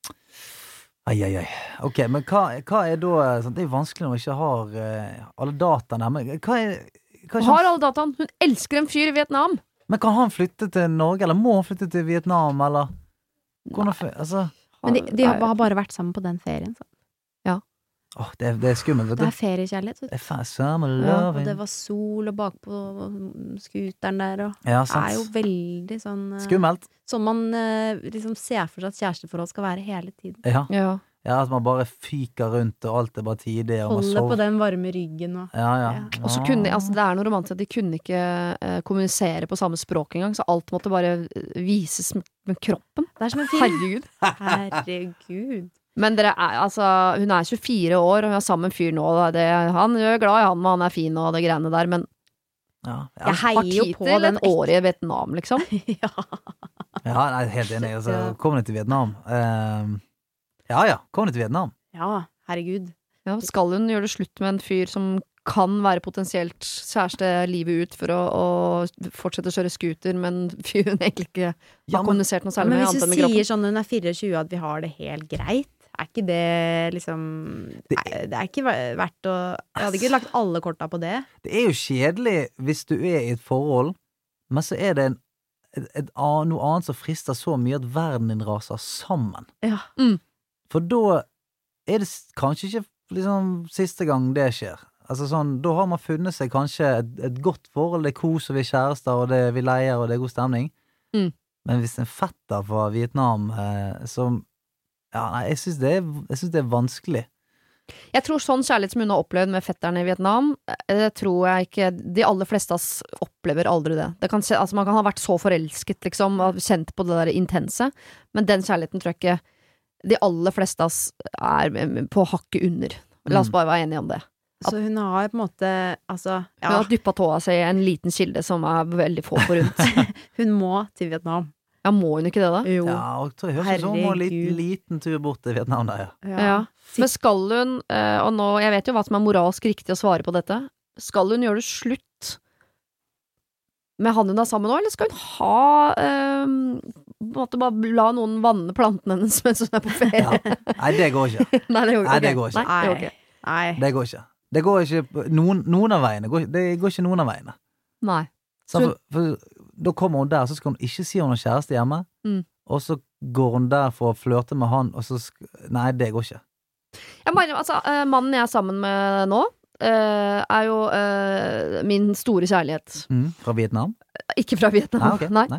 Ai, ai, ai. Ok, men hva, hva er da sant? Det er jo vanskelig når man ikke har eh, alle dataene. Men hva er, hva er Har alle dataen. Hun elsker en fyr i Vietnam. Men kan han flytte til Norge, eller må han flytte til Vietnam, eller hvordan, altså, Men de, de har, har bare vært sammen på den ferien. Så. åh, det, er- det er skummelt, vet Det du. er feriekjærlighet. vet du. Det er faen summer Ja, og loving. det var sol og bakpå skuteren der, og Ja, det er jo sant. veldig sånn eh, Skummelt. Sånn man eh, liksom ser for seg at kjæresteforhold skal være hele tiden. Ja. Ja. ja, at man bare fyker rundt, og alt er bare tidig, og man Holde på sover. den varme ryggen og Ja, ja. Ja. Og så kunne de, altså det er noe romantisk at de kunne ikke eh, kommunisere på samme språk engang, så alt måtte bare eh, vises med, med kroppen. Det er som en film. Herregud. Herregud. Men dere er, altså, hun er tjuefire år, og hun er sammen med en fyr nå. Da. Det, han er glad i han, og han er fin, og det greiene der, men Ja, ja. Jeg har heier jo tid på til den et år i Vietnam, liksom. ja. ja, jeg er helt enig. Altså, Ja. kom ned til Vietnam. Ehm, ja, ja, kom ned til Vietnam. ja, herregud. Ja, skal hun gjøre det slutt med en fyr som kan være potensielt kjæreste livet ut for å, å fortsette å kjøre scooter, men fyr hun egentlig ikke har Ja, men- kommunisert noe særlig Men med, hvis annet du enn med kroppen. sier sånn hun er tjuefire at vi har det helt greit, er ikke det liksom Det- Nei, det er ikke ver- verdt å Jeg hadde ikke lagt alle korta på det. Det er jo kjedelig hvis du er i et forhold, men så er det en, et, et, an- noe annet som frister så mye at verden din raser sammen. Ja. For da er det s- kanskje ikke liksom siste gang det skjer. Altså sånn, da har man funnet seg kanskje et, et godt forhold, det er kos, og vi er kjærester, og det, vi leier, og det er god stemning. Mm. Men hvis en fetter fra Vietnam eh, som Ja, nei, jeg syns det, er- jeg synes det er vanskelig. Jeg tror sånn kjærlighet som hun har opplevd med fetteren i Vietnam, det tror jeg ikke de aller fleste av oss opplever aldri det. Det kan, skje- altså man kan ha vært så forelsket, liksom, og kjent på det der intense, men den kjærligheten tror jeg ikke de aller fleste av oss er på hakket under. La oss Mm. bare være enige om det. Så hun har på en måte, altså, Hun ja, har dyppet tåa seg i en liten kilde som er veldig få forunt. hun må til Vietnam. Ja, må hun ikke det da? Jo. Ja, og jeg tror jeg høres ut som hun må en liten, Herregud. liten tur bort til Vietnam der, ja. Ja. Men skal hun, eh, og nå, jeg vet jo hva som er moralsk riktig å svare på dette, skal hun gjøre det slutt med han hun er sammen nå, eller skal hun ha eh, på en måte bare la noen vanne plantene hennes mens hun er på ferie? Ja. Nei, det går ikke. Nei, det går Nei, ikke. det går ikke. Nei, det går ikke. Nei. Det går ikke. Det går ikke på noen, noen av veiene. Det går, det går ikke noen av veiene. Nei. Så for, for, da kommer hun der, så skal hun ikke si hun har kjæreste hjemme, Mm. og så går hun der for å flørte med han, og så sk Nei, det går ikke. Jeg mener, altså, eh, mannen jeg er sammen med nå, eh, er jo eh, min store kjærlighet. Mm. Fra Vietnam? Ikke fra Vietnam. Nei, ok. Nei. Nei.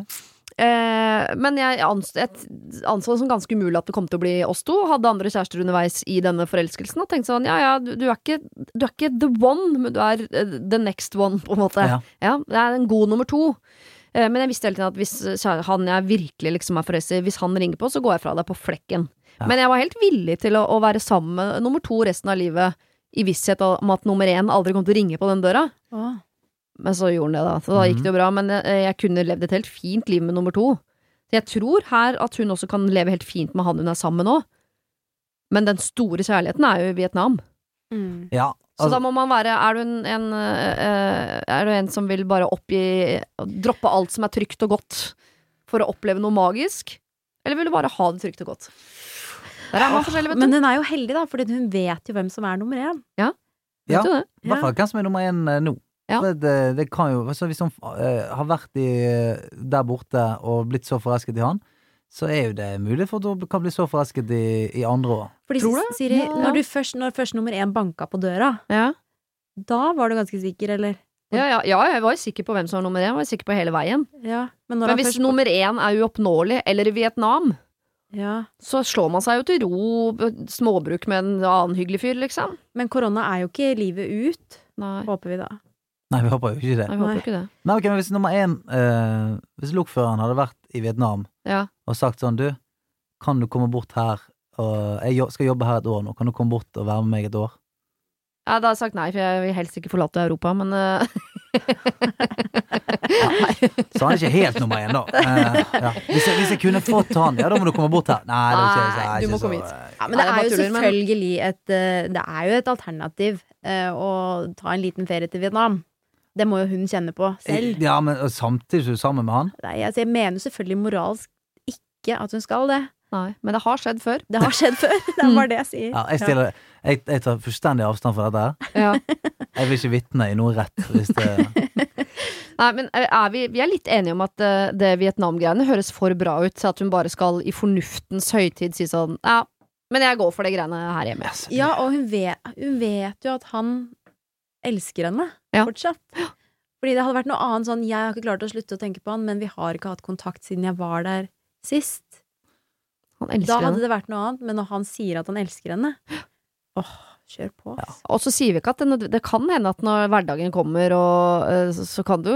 Eh, men jeg ans jeg anså det som ganske umulig at det kom til å bli oss to. Hadde andre kjærester underveis i denne forelskelsen og tenkte sånn, ja ja, du, du, er ikke, du er ikke the one, men du er eh, the next one, på en måte. Ja. Ja, det er en god nummer to. Eh, men jeg visste hele tiden at hvis kjære- han jeg virkelig liksom er forelsket, hvis han ringer på, så går jeg fra deg på flekken. Ja. Men jeg var helt villig til å, å være sammen med nummer to resten av livet, i visshet om at nummer én aldri kom til å ringe på den døra. Åh. Men så gjorde han det, da. Så da gikk det jo bra. Men jeg, jeg kunne levd et helt fint liv med nummer to. Så jeg tror her at hun også kan leve helt fint med han hun er sammen med nå. Men den store kjærligheten er jo i Vietnam. Mm. Ja, Så altså, da må man være Er du en, en, eh, er du en som vil bare oppgi droppe alt som er trygt og godt for å oppleve noe magisk? Eller vil du bare ha det trygt og godt? Der er man forskjellig, vet du. Men hun er jo heldig da, fordi hun vet jo hvem som er nummer én. ja, Vet du det? i hvert fall hvem som er nummer én eh, nå. Ja. Det, det, det kan jo, altså, hvis hun eh, har vært i, der borte og blitt så forelsket i han, så er jo det mulig for at hun kan bli så forelsket i, i andre år. Fordi, Tror du? Siri, Ja. når, du først, når først nummer én banka på døra, Ja. da var du ganske sikker, eller? Ja, ja, ja, jeg var jo sikker på hvem som var nummer én. Jeg var sikker på hele veien. Ja, men, når Men han hvis først- nummer én er uoppnåelig, eller i Vietnam, ja. så slår man seg jo til ro, småbruk med en annen hyggelig fyr, liksom. Men korona er jo ikke livet ut, Nei, håper vi da. Nei, vi håper jo ikke det. jeg håper Nei. ikke det. Nei, ok, men hvis nummer én eh, Hvis lokføreren hadde vært i Vietnam Ja. og sagt sånn, du, kan du komme bort her og jeg jo- skal jobbe her et år nå, kan du komme bort og være med meg et år? Ja, da hadde jeg sagt nei, for jeg vil helst ikke forlate Europa, men eh, Så han er ikke helt nummer én da. Eh, ja. hvis, jeg, hvis jeg kunne fått han, ja, da må du komme bort her. Nei, det er ikke, Nei, det er du ikke må komme så, hit. eh, Ja, men Nei, det jeg er bare jo tuller, men- selvfølgelig et eh, Det er jo et alternativ eh, å ta en liten ferie til Vietnam. Det må jo hun kjenne på selv. Ja, men og samtidig så er du sammen med han. Nei, altså, jeg mener jo selvfølgelig moralsk ikke at hun skal det. nei. Men det har skjedd før. Det har skjedd før. Det er bare det jeg sier. Ja, jeg, stiller, jeg, jeg tar fullstendig avstand fra dette her. Ja. Jeg vil ikke vitne i noe rett hvis det Nei, men er vi, vi er litt enige om at eh, det Vietnam-greiene høres for bra ut, så at hun bare skal i fornuftens høytid si sånn, ja, men jeg går for det greiene her hjemme. Ja, og hun vet, hun vet jo at han elsker henne Ja. fortsatt. Fordi det hadde vært noe annet sånn, jeg har ikke klart å slutte å tenke på han, men vi har ikke hatt kontakt siden jeg var der sist. Han Da elsker hadde henne. det vært noe annet, men når han sier at han elsker henne, åh, kjør på. ass. Og så sier vi ikke at det, det kan hende at når hverdagen kommer, og, eh, så, så kan, du,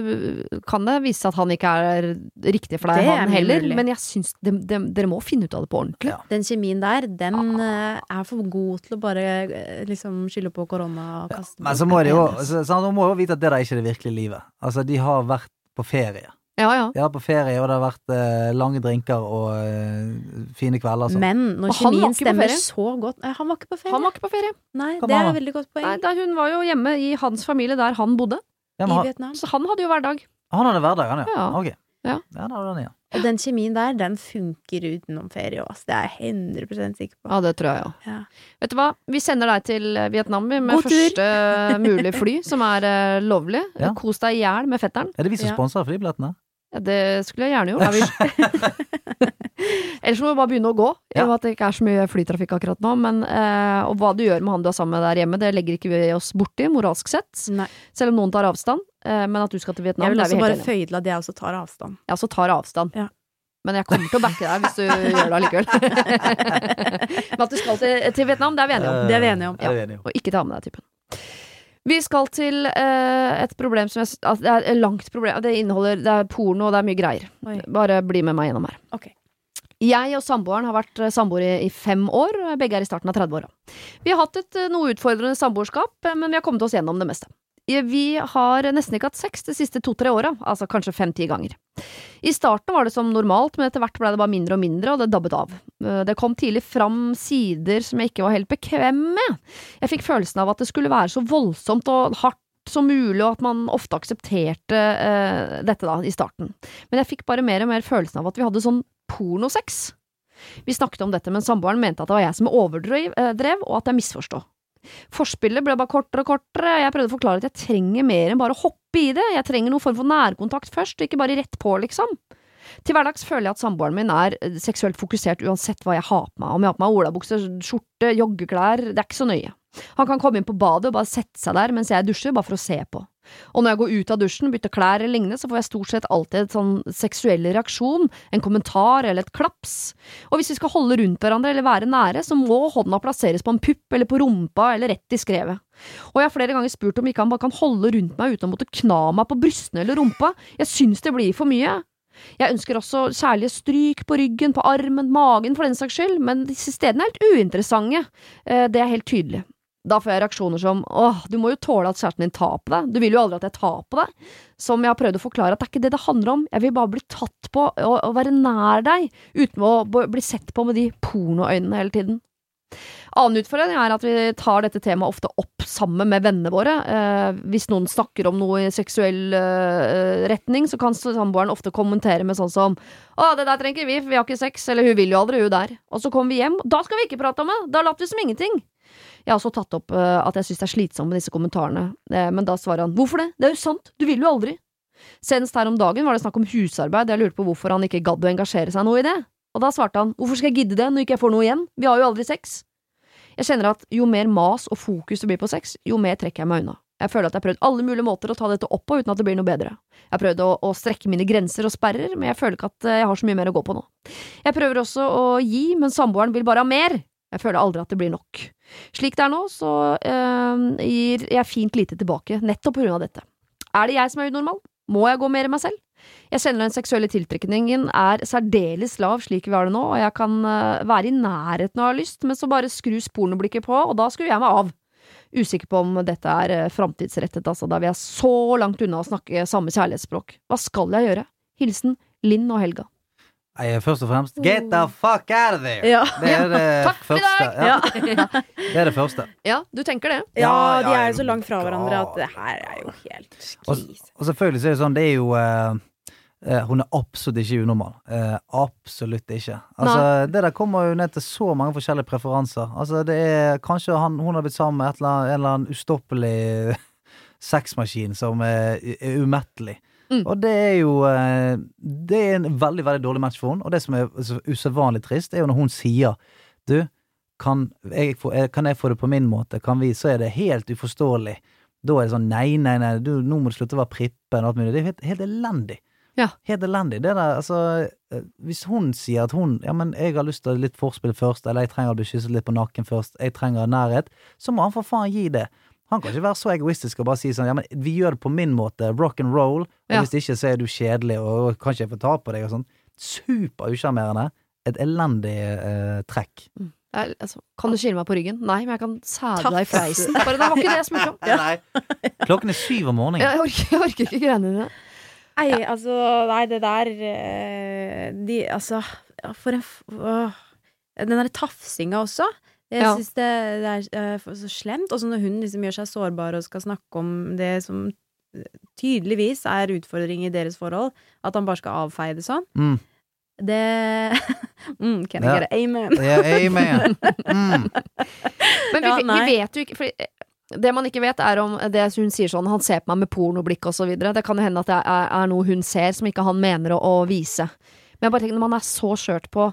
kan det vise seg at han ikke er riktig for deg, Det er han mye heller. mulig. Men jeg syns de, de, dere må finne ut av det på ordentlig. Ja. Den kjemien der, den Ah. eh, er for god til å bare eh, liksom skylde på korona og kaste Men så må de jo så, så han må jo vite at det der ikke er det virkelige livet. Altså, de har vært på ferie. Ja, ja. De har vært på ferie, og det har vært eh, lange drinker og eh, fine kvelder. Altså. Men når Og han var kjemien ikke på stemmer ferie. så godt eh, Han var ikke på ferie. Han var ikke på ferie. Nei, Hva det var er han? et veldig godt poeng. Nei, da, hun var jo hjemme i hans familie der han bodde. Ja, men I han, Vietnam. Så han hadde jo hverdag. han hadde hverdag, han, ja. Ja. Ok. Ja. Ja, da har du den, ja. Og den kjemien der, den funker utenom ferie også. Det er jeg hundre prosent sikker på. Ja, det tror jeg jo. Ja. Vet du hva, vi sender deg til Vietnam vi, med God tur. første mulige fly, som er eh, lovlig. Ja. Kos deg i hjel med fetteren. Er det vi som Ja. sponser flybillettene? Ja, det skulle jeg gjerne gjort. Er vi- Ellers må vi bare begynne å gå, i Ja. og med at det ikke er så mye flytrafikk akkurat nå. Men, eh, og hva du gjør med han du er sammen med der hjemme, det legger ikke vi oss borti, moralsk sett. Nei. Selv om noen tar avstand. Eh, men at du skal til Vietnam, Jeg vil det er også vi bare helt enige om. føye til at jeg også tar avstand. Jeg også tar avstand. Ja. Men jeg kommer til å backe deg hvis du gjør det allikevel. Men at du skal til, til Vietnam, det er vi enige om. Det er vi enige om. Ja, det er vi enige om. Og ikke ta med deg typen. Vi skal til eh, et problem som jeg, s- altså, det er et langt problem. Det inneholder, det er porno og det er mye greier. Oi. Bare bli med meg gjennom her. Ok. Jeg og samboeren har vært samboere i fem år, begge er i starten av tredve-åra. Vi har hatt et noe utfordrende samboerskap, men vi har kommet oss gjennom det meste. Vi har nesten ikke hatt sex de siste to-tre åra, altså kanskje fem-ti ganger. I starten var det som normalt, men etter hvert ble det bare mindre og mindre, og det dabbet av. Det kom tidlig fram sider som jeg ikke var helt bekvem med. Jeg fikk følelsen av at det skulle være så voldsomt og hardt som mulig, og at man ofte aksepterte uh, dette da, i starten. Men jeg fikk bare mer og mer følelsen av at vi hadde sånn pornosex. Vi snakket om dette, men samboeren mente at det var jeg som overdrev, uh, drev, og at jeg misforstod. Forspillet ble bare kortere og kortere. Jeg prøvde å forklare at jeg trenger mer enn bare å hoppe i det. Jeg trenger noen form for nærkontakt først, ikke bare rett på, liksom. Til hverdags føler jeg at samboeren min er seksuelt fokusert uansett hva jeg har på meg. Om jeg har på meg olabukser, skjorte, joggeklær, det er ikke så nøye. Han kan komme inn på badet og bare sette seg der mens jeg dusjer, bare for å se på. Og når jeg går ut av dusjen, bytter klær eller lignende, så får jeg stort sett alltid et sånn seksuell reaksjon, en kommentar eller et klaps. Og hvis vi skal holde rundt hverandre eller være nære, så må hånda plasseres på en pupp eller på rumpa eller rett i skrevet. Og jeg har flere ganger spurt om ikke han bare kan holde rundt meg uten å måtte kna meg på brystene eller rumpa. Jeg synes det blir for mye. Jeg ønsker også kjærlige stryk på ryggen, på armen, magen for den saks skyld, men disse stedene er helt uinteressante. Det er helt tydelig. Da får jeg reaksjoner som, åh, du må jo tåle at kjæresten din tar på deg. Du vil jo aldri at jeg tar på deg. Som jeg har prøvd å forklare at det er ikke det det handler om. Jeg vil bare bli tatt på og, og være nær deg, uten å bli sett på med de pornoøynene hele tiden. Annen utfordring er at vi tar dette temaet ofte opp sammen med vennene våre. Eh, hvis noen snakker om noe i seksuell eh, retning, så kan samboeren ofte kommentere med sånn som «Å, det der trenger vi, for vi har ikke sex», eller «Hun vil jo aldri, hun der». Og så kommer vi hjem, da skal vi ikke prate om det, da later vi som ingenting. Jeg har også tatt opp uh, at jeg synes det er slitsomt med disse kommentarene, eh, men da svarer han, hvorfor det? Det er jo sant, du vil jo aldri. Senest her om dagen var det snakk om husarbeid, jeg lurte på hvorfor han ikke gadd å engasjere seg noe i det. Og da svarte han, hvorfor skal jeg gidde det når ikke jeg får noe igjen? Vi har jo aldri sex. Jeg kjenner at jo mer mas og fokus det blir på sex, jo mer trekker jeg meg unna. Jeg føler at jeg har prøvd alle mulige måter å ta dette opp på uten at det blir noe bedre. Jeg har prøvd å, å strekke mine grenser og sperrer, men jeg føler ikke at jeg har så mye mer å gå på nå. Jeg prøver også å gi, men samboeren vil bare ha mer. Jeg føler aldri at det blir nok. Slik det er nå, så øh, gir jeg fint lite tilbake, nettopp på grunn av dette. Er det jeg som er unormal? Må jeg gå mer i meg selv? Jeg kjenner den seksuelle tiltrekningen er særdeles lav slik vi har det nå, og jeg kan øh, være i nærheten når jeg har lyst, men så bare skrus pornoblikket på, og da skrur jeg meg av. Usikker på om dette er øh, fremtidsrettet, altså, da vi er så langt unna å snakke samme kjærlighetsspråk. Hva skal jeg gjøre? Hilsen Linn og Helga. Nei, først og fremst, get the fuck out of there! Ja. Det er det Takk for i første. dag! Ja. Det er det første. Ja, du tenker det. Ja, Ja, de ja, er jo så langt fra ja. hverandre at det her er jo helt Og, krise. og selvfølgelig så er det sånn, det er jo eh, eh, hun er absolutt ikke unormal. Eh, absolutt ikke. Altså, det der kommer jo ned til så mange forskjellige preferanser. Altså, det er kanskje han, hun har blitt sammen med et eller annet, en eller annen ustoppelig sexmaskin som er, er umettelig. Mm. Og det er jo det er en veldig, veldig dårlig match for hun. Og det som er usedvanlig trist er jo når hun sier du, kan jeg få, kan jeg få det på min måte? Kan vi? Så er det helt uforståelig. Da er det sånn, nei, nei, nei du, nå må du slutte å være prippen og alt mulig. Det er helt, helt elendig. Ja. Helt elendig. Det der, altså, hvis hun sier at hun, ja, men jeg har lyst til litt forspill først, eller jeg trenger å bli kysset litt på nakken først, jeg trenger nærhet, så må han for faen gi det. Han kan ikke være så egoistisk og bare si sånn, ja, men vi gjør det på min måte, rock and roll, og ja. Hvis ikke så er du kjedelig, og kanskje jeg får ta på deg og sånn. Super usjarmerende. Et elendig eh, trekk. Mm. Jeg, altså, kan du skille meg på ryggen? Nei, men jeg kan sæde deg i fleisen. Bare det var ikke det jeg spurte om. Ja. Nei. Klokken er syv om morgenen. Jeg orker, jeg orker ikke greiene dine. Nei, altså, nei, det der de, altså, for en åh, den der tafsinga også. Jeg Ja. synes det, det er uh, så slemt. Og så når hun liksom gjør seg sårbar og skal snakke om det som tydeligvis er utfordring i deres forhold, at han bare skal avfeie det sånn. Mm. Det mm, Can I Ja. get an amen? Ja, amen. Mm. Men vi, Ja, vi nei. vet jo ikke fordi det man ikke vet er om det hun sier sånn, han ser på meg med pornoblikk og så videre. Det kan jo hende at det er, er noe hun ser som ikke han mener å, å vise. Men jeg bare tenker, når man er så skjørt på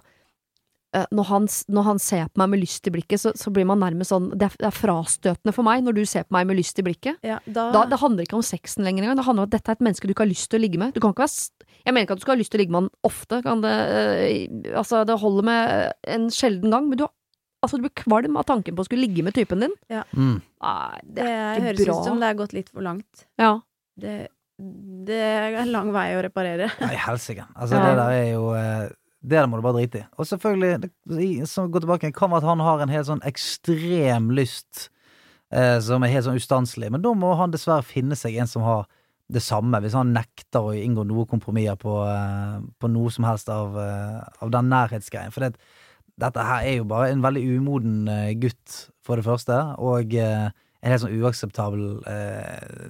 Når han, når han ser på meg med lyst i blikket, så, så blir man nærmest sånn det er, det er frastøtende for meg når du ser på meg med lyst i blikket. Ja, da, Da, det handler ikke om sexen lenger engang. Det handler om at dette er et menneske du ikke har lyst til å ligge med. Du kan ikke være, st- jeg mener ikke at du skal ha lyst til å ligge med han ofte. Kan det, øh, altså, det holder med en sjelden gang, men du, altså, du blir kvalm av tanken på å skulle ligge med typen din. Mm. Nei, det det er ikke høres bra. ut som det er gått litt for langt. Ja. Det, det er en lang vei å reparere. Nei, helsike. Altså, Ja. det der er jo eh, det må du bare drite i. Og selvfølgelig, det- som går tilbake, kan være at han har en helt sånn ekstrem lyst eh, som er helt sånn ustanselig, men da må han dessverre finne seg en som har det samme, hvis han nekter å inngå noe kompromisser på, eh, på noe som helst av, eh, av den nærhetsgreien. For det, dette her er jo bare en veldig umoden eh, gutt, for det første, og eh, en helt sånn uakseptabel eh,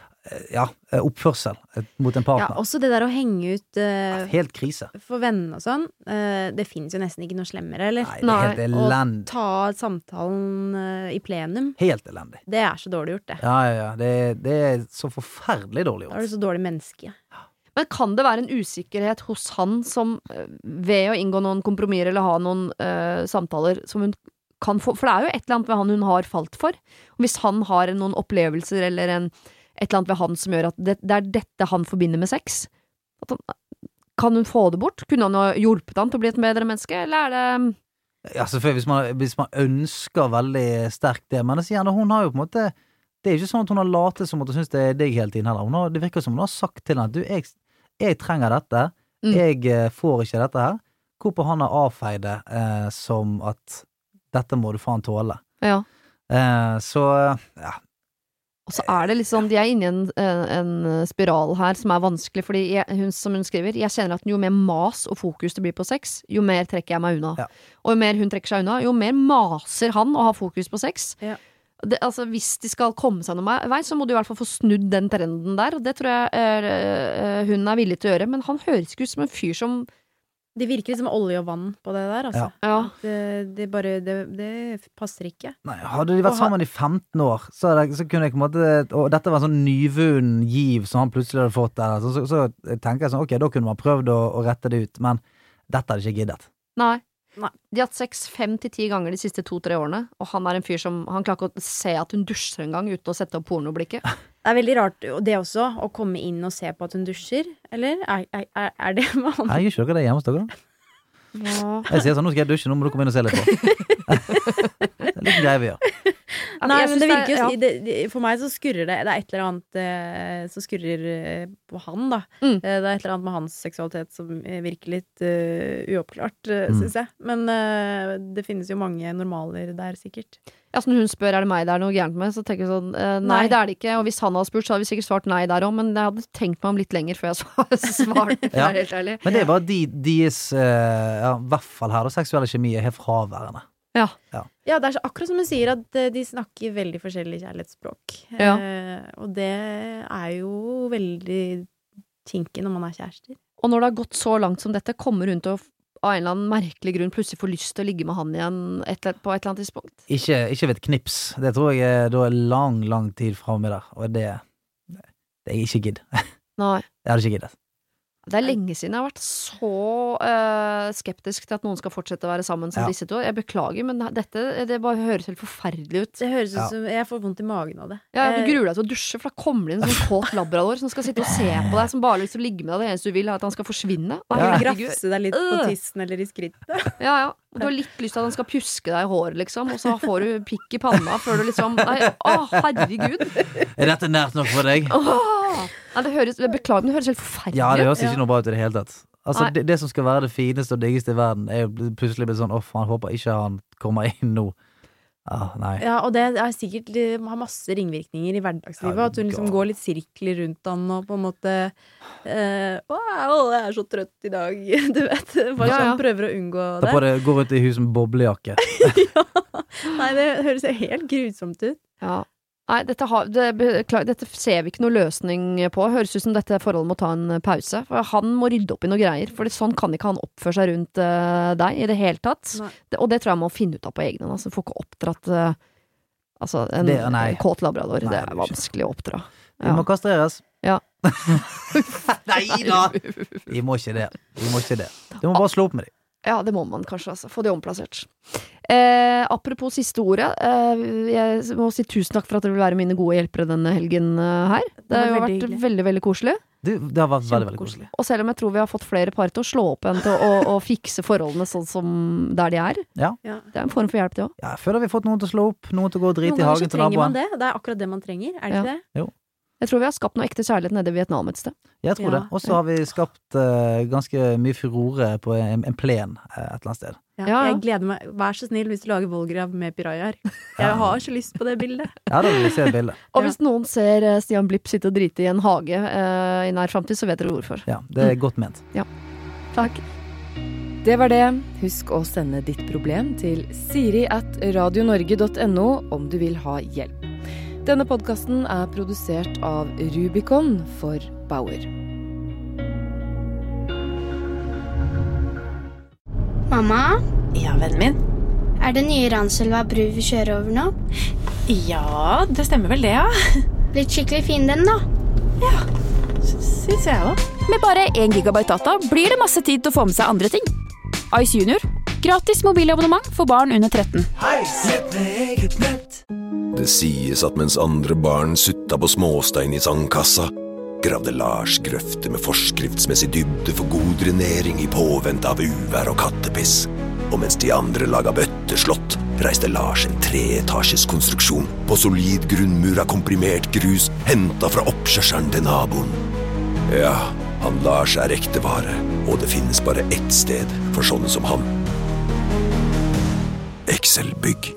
ja, oppførsel mot en Ja, partner. også det der å henge ut eh, Helt krise. for vennene og sånn. eh, det finnes jo nesten ikke noe slemmere, eller? Nei, det er helt Å elendig. ta samtalen eh, i plenum, Helt elendig. det er så dårlig gjort, det. Ja, ja, ja. Det, er- det er så forferdelig dårlig Da er gjort. du så dårlig menneske. Men kan det være en usikkerhet hos han som eh, ved å inngå noen kompromisser eller ha noen eh, samtaler som hun kan få, for det er jo et eller annet ved han hun har falt for. Og hvis han har noen opplevelser eller en, et eller annet ved han som gjør at det, det er dette han forbinder med sex, at han, kan hun få det bort? Kunne han ha hjulpet han til å bli et bedre menneske, eller er det Ja, selvfølgelig, hvis man, hvis man ønsker veldig sterkt det, men jeg sier gjerne, hun har jo på en måte, det er jo ikke sånn at hun har latet som at hun synes det er digg hele tiden heller. Hun har, det virker som hun har sagt til henne at du, jeg, jeg trenger dette, Mm. jeg eh, får ikke dette her, hvorpå han har avfeid det eh, som at dette må du faen tåle. Ja. Eh, så, ja, Og så er det liksom, de er inne i en, en spiral her som er vanskelig, fordi jeg, hun, som hun skriver, jeg kjenner at jo mer mas og fokus det blir på sex, jo mer trekker jeg meg unna. Ja. Og jo mer hun trekker seg unna, jo mer maser han å ha fokus på sex. Ja. Det, altså, hvis de skal komme seg noen vei, så må de i hvert fall få snudd den trenden der, og det tror jeg er, øh, hun er villig til å gjøre, men han høres ikke ut som en fyr som Det virker som olje og vann på det der, altså. Ja. Det, det bare det, det passer ikke. nei, hadde de vært Og ha- sammen i femten år, så, er det, så kunne jeg på en måte, og dette var en sånn nyvunnen giv som han plutselig hadde fått der, så, så, så tenker jeg sånn, ok, da kunne man prøvd å, å rette det ut, men dette hadde ikke giddet. Nei. Nei. De har hatt sex fem til ti ganger de siste to-tre årene, og han er en fyr som han klarer ikke å se at hun dusjer en gang uten å sette opp pornoblikket. Det er veldig rart, og det også, å komme inn og se på at hun dusjer. Eller? Er, er, er det med han? Nei, gjør ikke dere det hjemme hos dere da? Ja. Jeg sier sånn, nå skal jeg dusje, nå må du komme inn og se litt på. Det er litt greie vi gjør. Nei, Jeg men synes det virker jo ja. det, det, For meg så skurrer det. Det er et eller annet eh, som skurrer eh, på han, da. Mm. Eh, det er et eller annet med hans seksualitet som eh, virker litt eh, uoppklart, uh, Mm. syns jeg. Men eh, det finnes jo mange normaler der, sikkert. Ja, så når hun spør er det meg det er noe gærent med, så tenker jeg sånn eh, nei, Nei. det er det ikke. Og hvis han hadde spurt, så hadde vi sikkert svart nei der òg, men jeg hadde tenkt meg om litt lenger før jeg svarte, for å Ja. være helt ærlig. Men det er bare de, deres, eh, ja, i hvert fall her, da, seksuelle kjemi er helt fraværende. Ja. Ja, det er så, akkurat som hun sier, at eh, de snakker veldig forskjellig kjærlighetsspråk. Ja. Eh, og det er jo veldig kinkig når man er kjærester. Og når det har gått så langt som dette, kommer hun til å av en eller annen merkelig grunn plutselig få lyst til å ligge med han igjen et, på et eller annet tidspunkt. Ikke, ikke ved et knips. Det tror jeg er, da er lang, lang tid framme der, og det, det er ikke gidd. Nei. Jeg hadde ikke giddet. Det er lenge siden jeg har vært så øh, skeptisk til at noen skal fortsette å være sammen som Ja. disse to. Jeg beklager, men dette det bare høres helt forferdelig ut. Det høres ut Ja. som Jeg får vondt i magen av det. Ja, Du Eh, gruer deg til å dusje, for da kommer det inn en sånn kåt labrador som skal sitte og se på deg, som bare har lyst til å ligge med deg. Det eneste du vil, er at han skal forsvinne. Nei, Ja. herregud. grafse deg litt på Øh. tissen eller i skrittet. Ja, ja. Og du har litt lyst til at han skal pjuske deg i håret, liksom, og så får du pikk i panna før du liksom Nei, å, herregud. Er dette nært nok for deg? Åh! Nei, det høres, jeg beklager, men det høres helt forferdelig ut. Ja, det høres Ja. ikke noe bra ut i det hele tatt. Altså, Nei. det, det som skal være det fineste og diggeste i verden, er jo plutselig blitt sånn, åh, faen, håper ikke han kommer inn nå. Ah, nei. Ja, og det er sikkert det har masse ringvirkninger i hverdagslivet. Ja, At hun liksom God. går litt sirkler rundt han og på en måte eh, Å, jeg er så trøtt i dag. Du vet. Bare Ja, ja. sånn prøver å unngå Ta det. på det, gå rundt i huset med boblejakke. Nei, det høres helt grusomt ut. Ja. Nei, dette, har, det, beklager, dette ser vi ikke noe løsning på. Høres ut som dette forholdet må ta en pause. For han må rydde opp i noe greier. For det, sånn kan ikke han oppføre seg rundt eh, deg i det hele tatt. Nei. Det, og det tror jeg man må finne ut av på egen hånd. Altså, får ikke oppdratt eh, altså, en, Det- nei. en kåt labrador. Nei, det det er blir ikke. vanskelig å oppdra. Vi må kastreres. Ja. Nei da! Vi må ikke det. Vi må ikke det. Du må bare slå opp med dem. Ja, det må man kanskje, altså. Få de omplassert. Eh, apropos siste ordet. Eh, jeg må si tusen takk for at dere vil være mine gode hjelpere denne helgen eh, her. Det har jo var vært veldig veldig, hyggelig. veldig, koselig. Du, det har vært veldig, veldig koselig. Og selv om jeg tror vi har fått flere par til å slå opp enn til å, å, å fikse forholdene sånn som der de er. Ja. Ja. Det er en form for hjelp, det òg. Ja, jeg føler vi har fått noen til å slå opp, noen til å gå og Noen drite i ganger så hagen til trenger man naboen. det. Det er akkurat det man trenger, er det Ja. ikke det? Jeg tror vi har skapt noe ekte kjærlighet nede i Vietnam et sted. Jeg tror Ja. det. Og så har vi skapt uh, ganske mye furore på en, en plen uh, et eller annet sted. Ja, Ja, ja. Jeg gleder meg. Vær så snill hvis du lager vollgrav med pirajaer. Jeg har så lyst på det bildet. Ja, da vil vi se et bilde. Og hvis noen ser eh, Stian Blipp sitte og drite i en hage eh, i nær fremtid, så vet dere hvorfor. Ja, det er godt ment. Takk. Det var det. Husk å sende ditt problem til siri at radionorge.no om du vil ha hjelp. Denne podcasten er produsert av Rubicon for Bauer. Mamma, Ja, vennen min. er det nye Ranselva bru vi kjører over nå? Ja, det stemmer vel det, ja. Blitt skikkelig fin den da. Syns jeg også. Med bare én gigabyte data blir det masse tid til å få med seg andre ting. Ice Junior. Gratis mobilabonnement for barn under tretten. Det sies at mens andre barn sutta på småstein i sandkassa, gravde Lars grøfter med forskriftsmessig dybde for god drenering i påvente av uvær og kattepiss. Og mens de andre laga bøtteslott, reiste Lars en treetasjes konstruksjon på solid grunnmur av komprimert grus, hentet fra oppkjørselen til naboen. Ja, han Lars er ekte vare, og det finnes bare ett sted for sånne som han. Excel-bygg.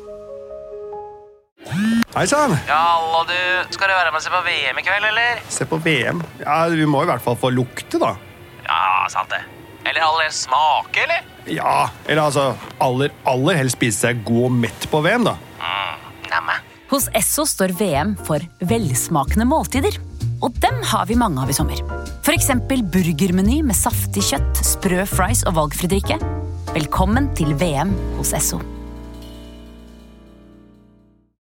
Hei sann! Ja, hallo du. Skal du være med og se på V M i kveld, eller? Se på V M. Ja, vi må i hvert fall få lukte, da. Ja, sant det. Eller aller helst smake, eller? Ja, eller altså, aller, aller helst spise seg god og mett på V M, da. Mm, nemme. Hos Esso står V M for velsmakende måltider. Og dem har vi mange av i sommer. For eksempel burgermeny med saftig kjøtt, sprø fries og valgfri drikke. Velkommen til V M hos Esso.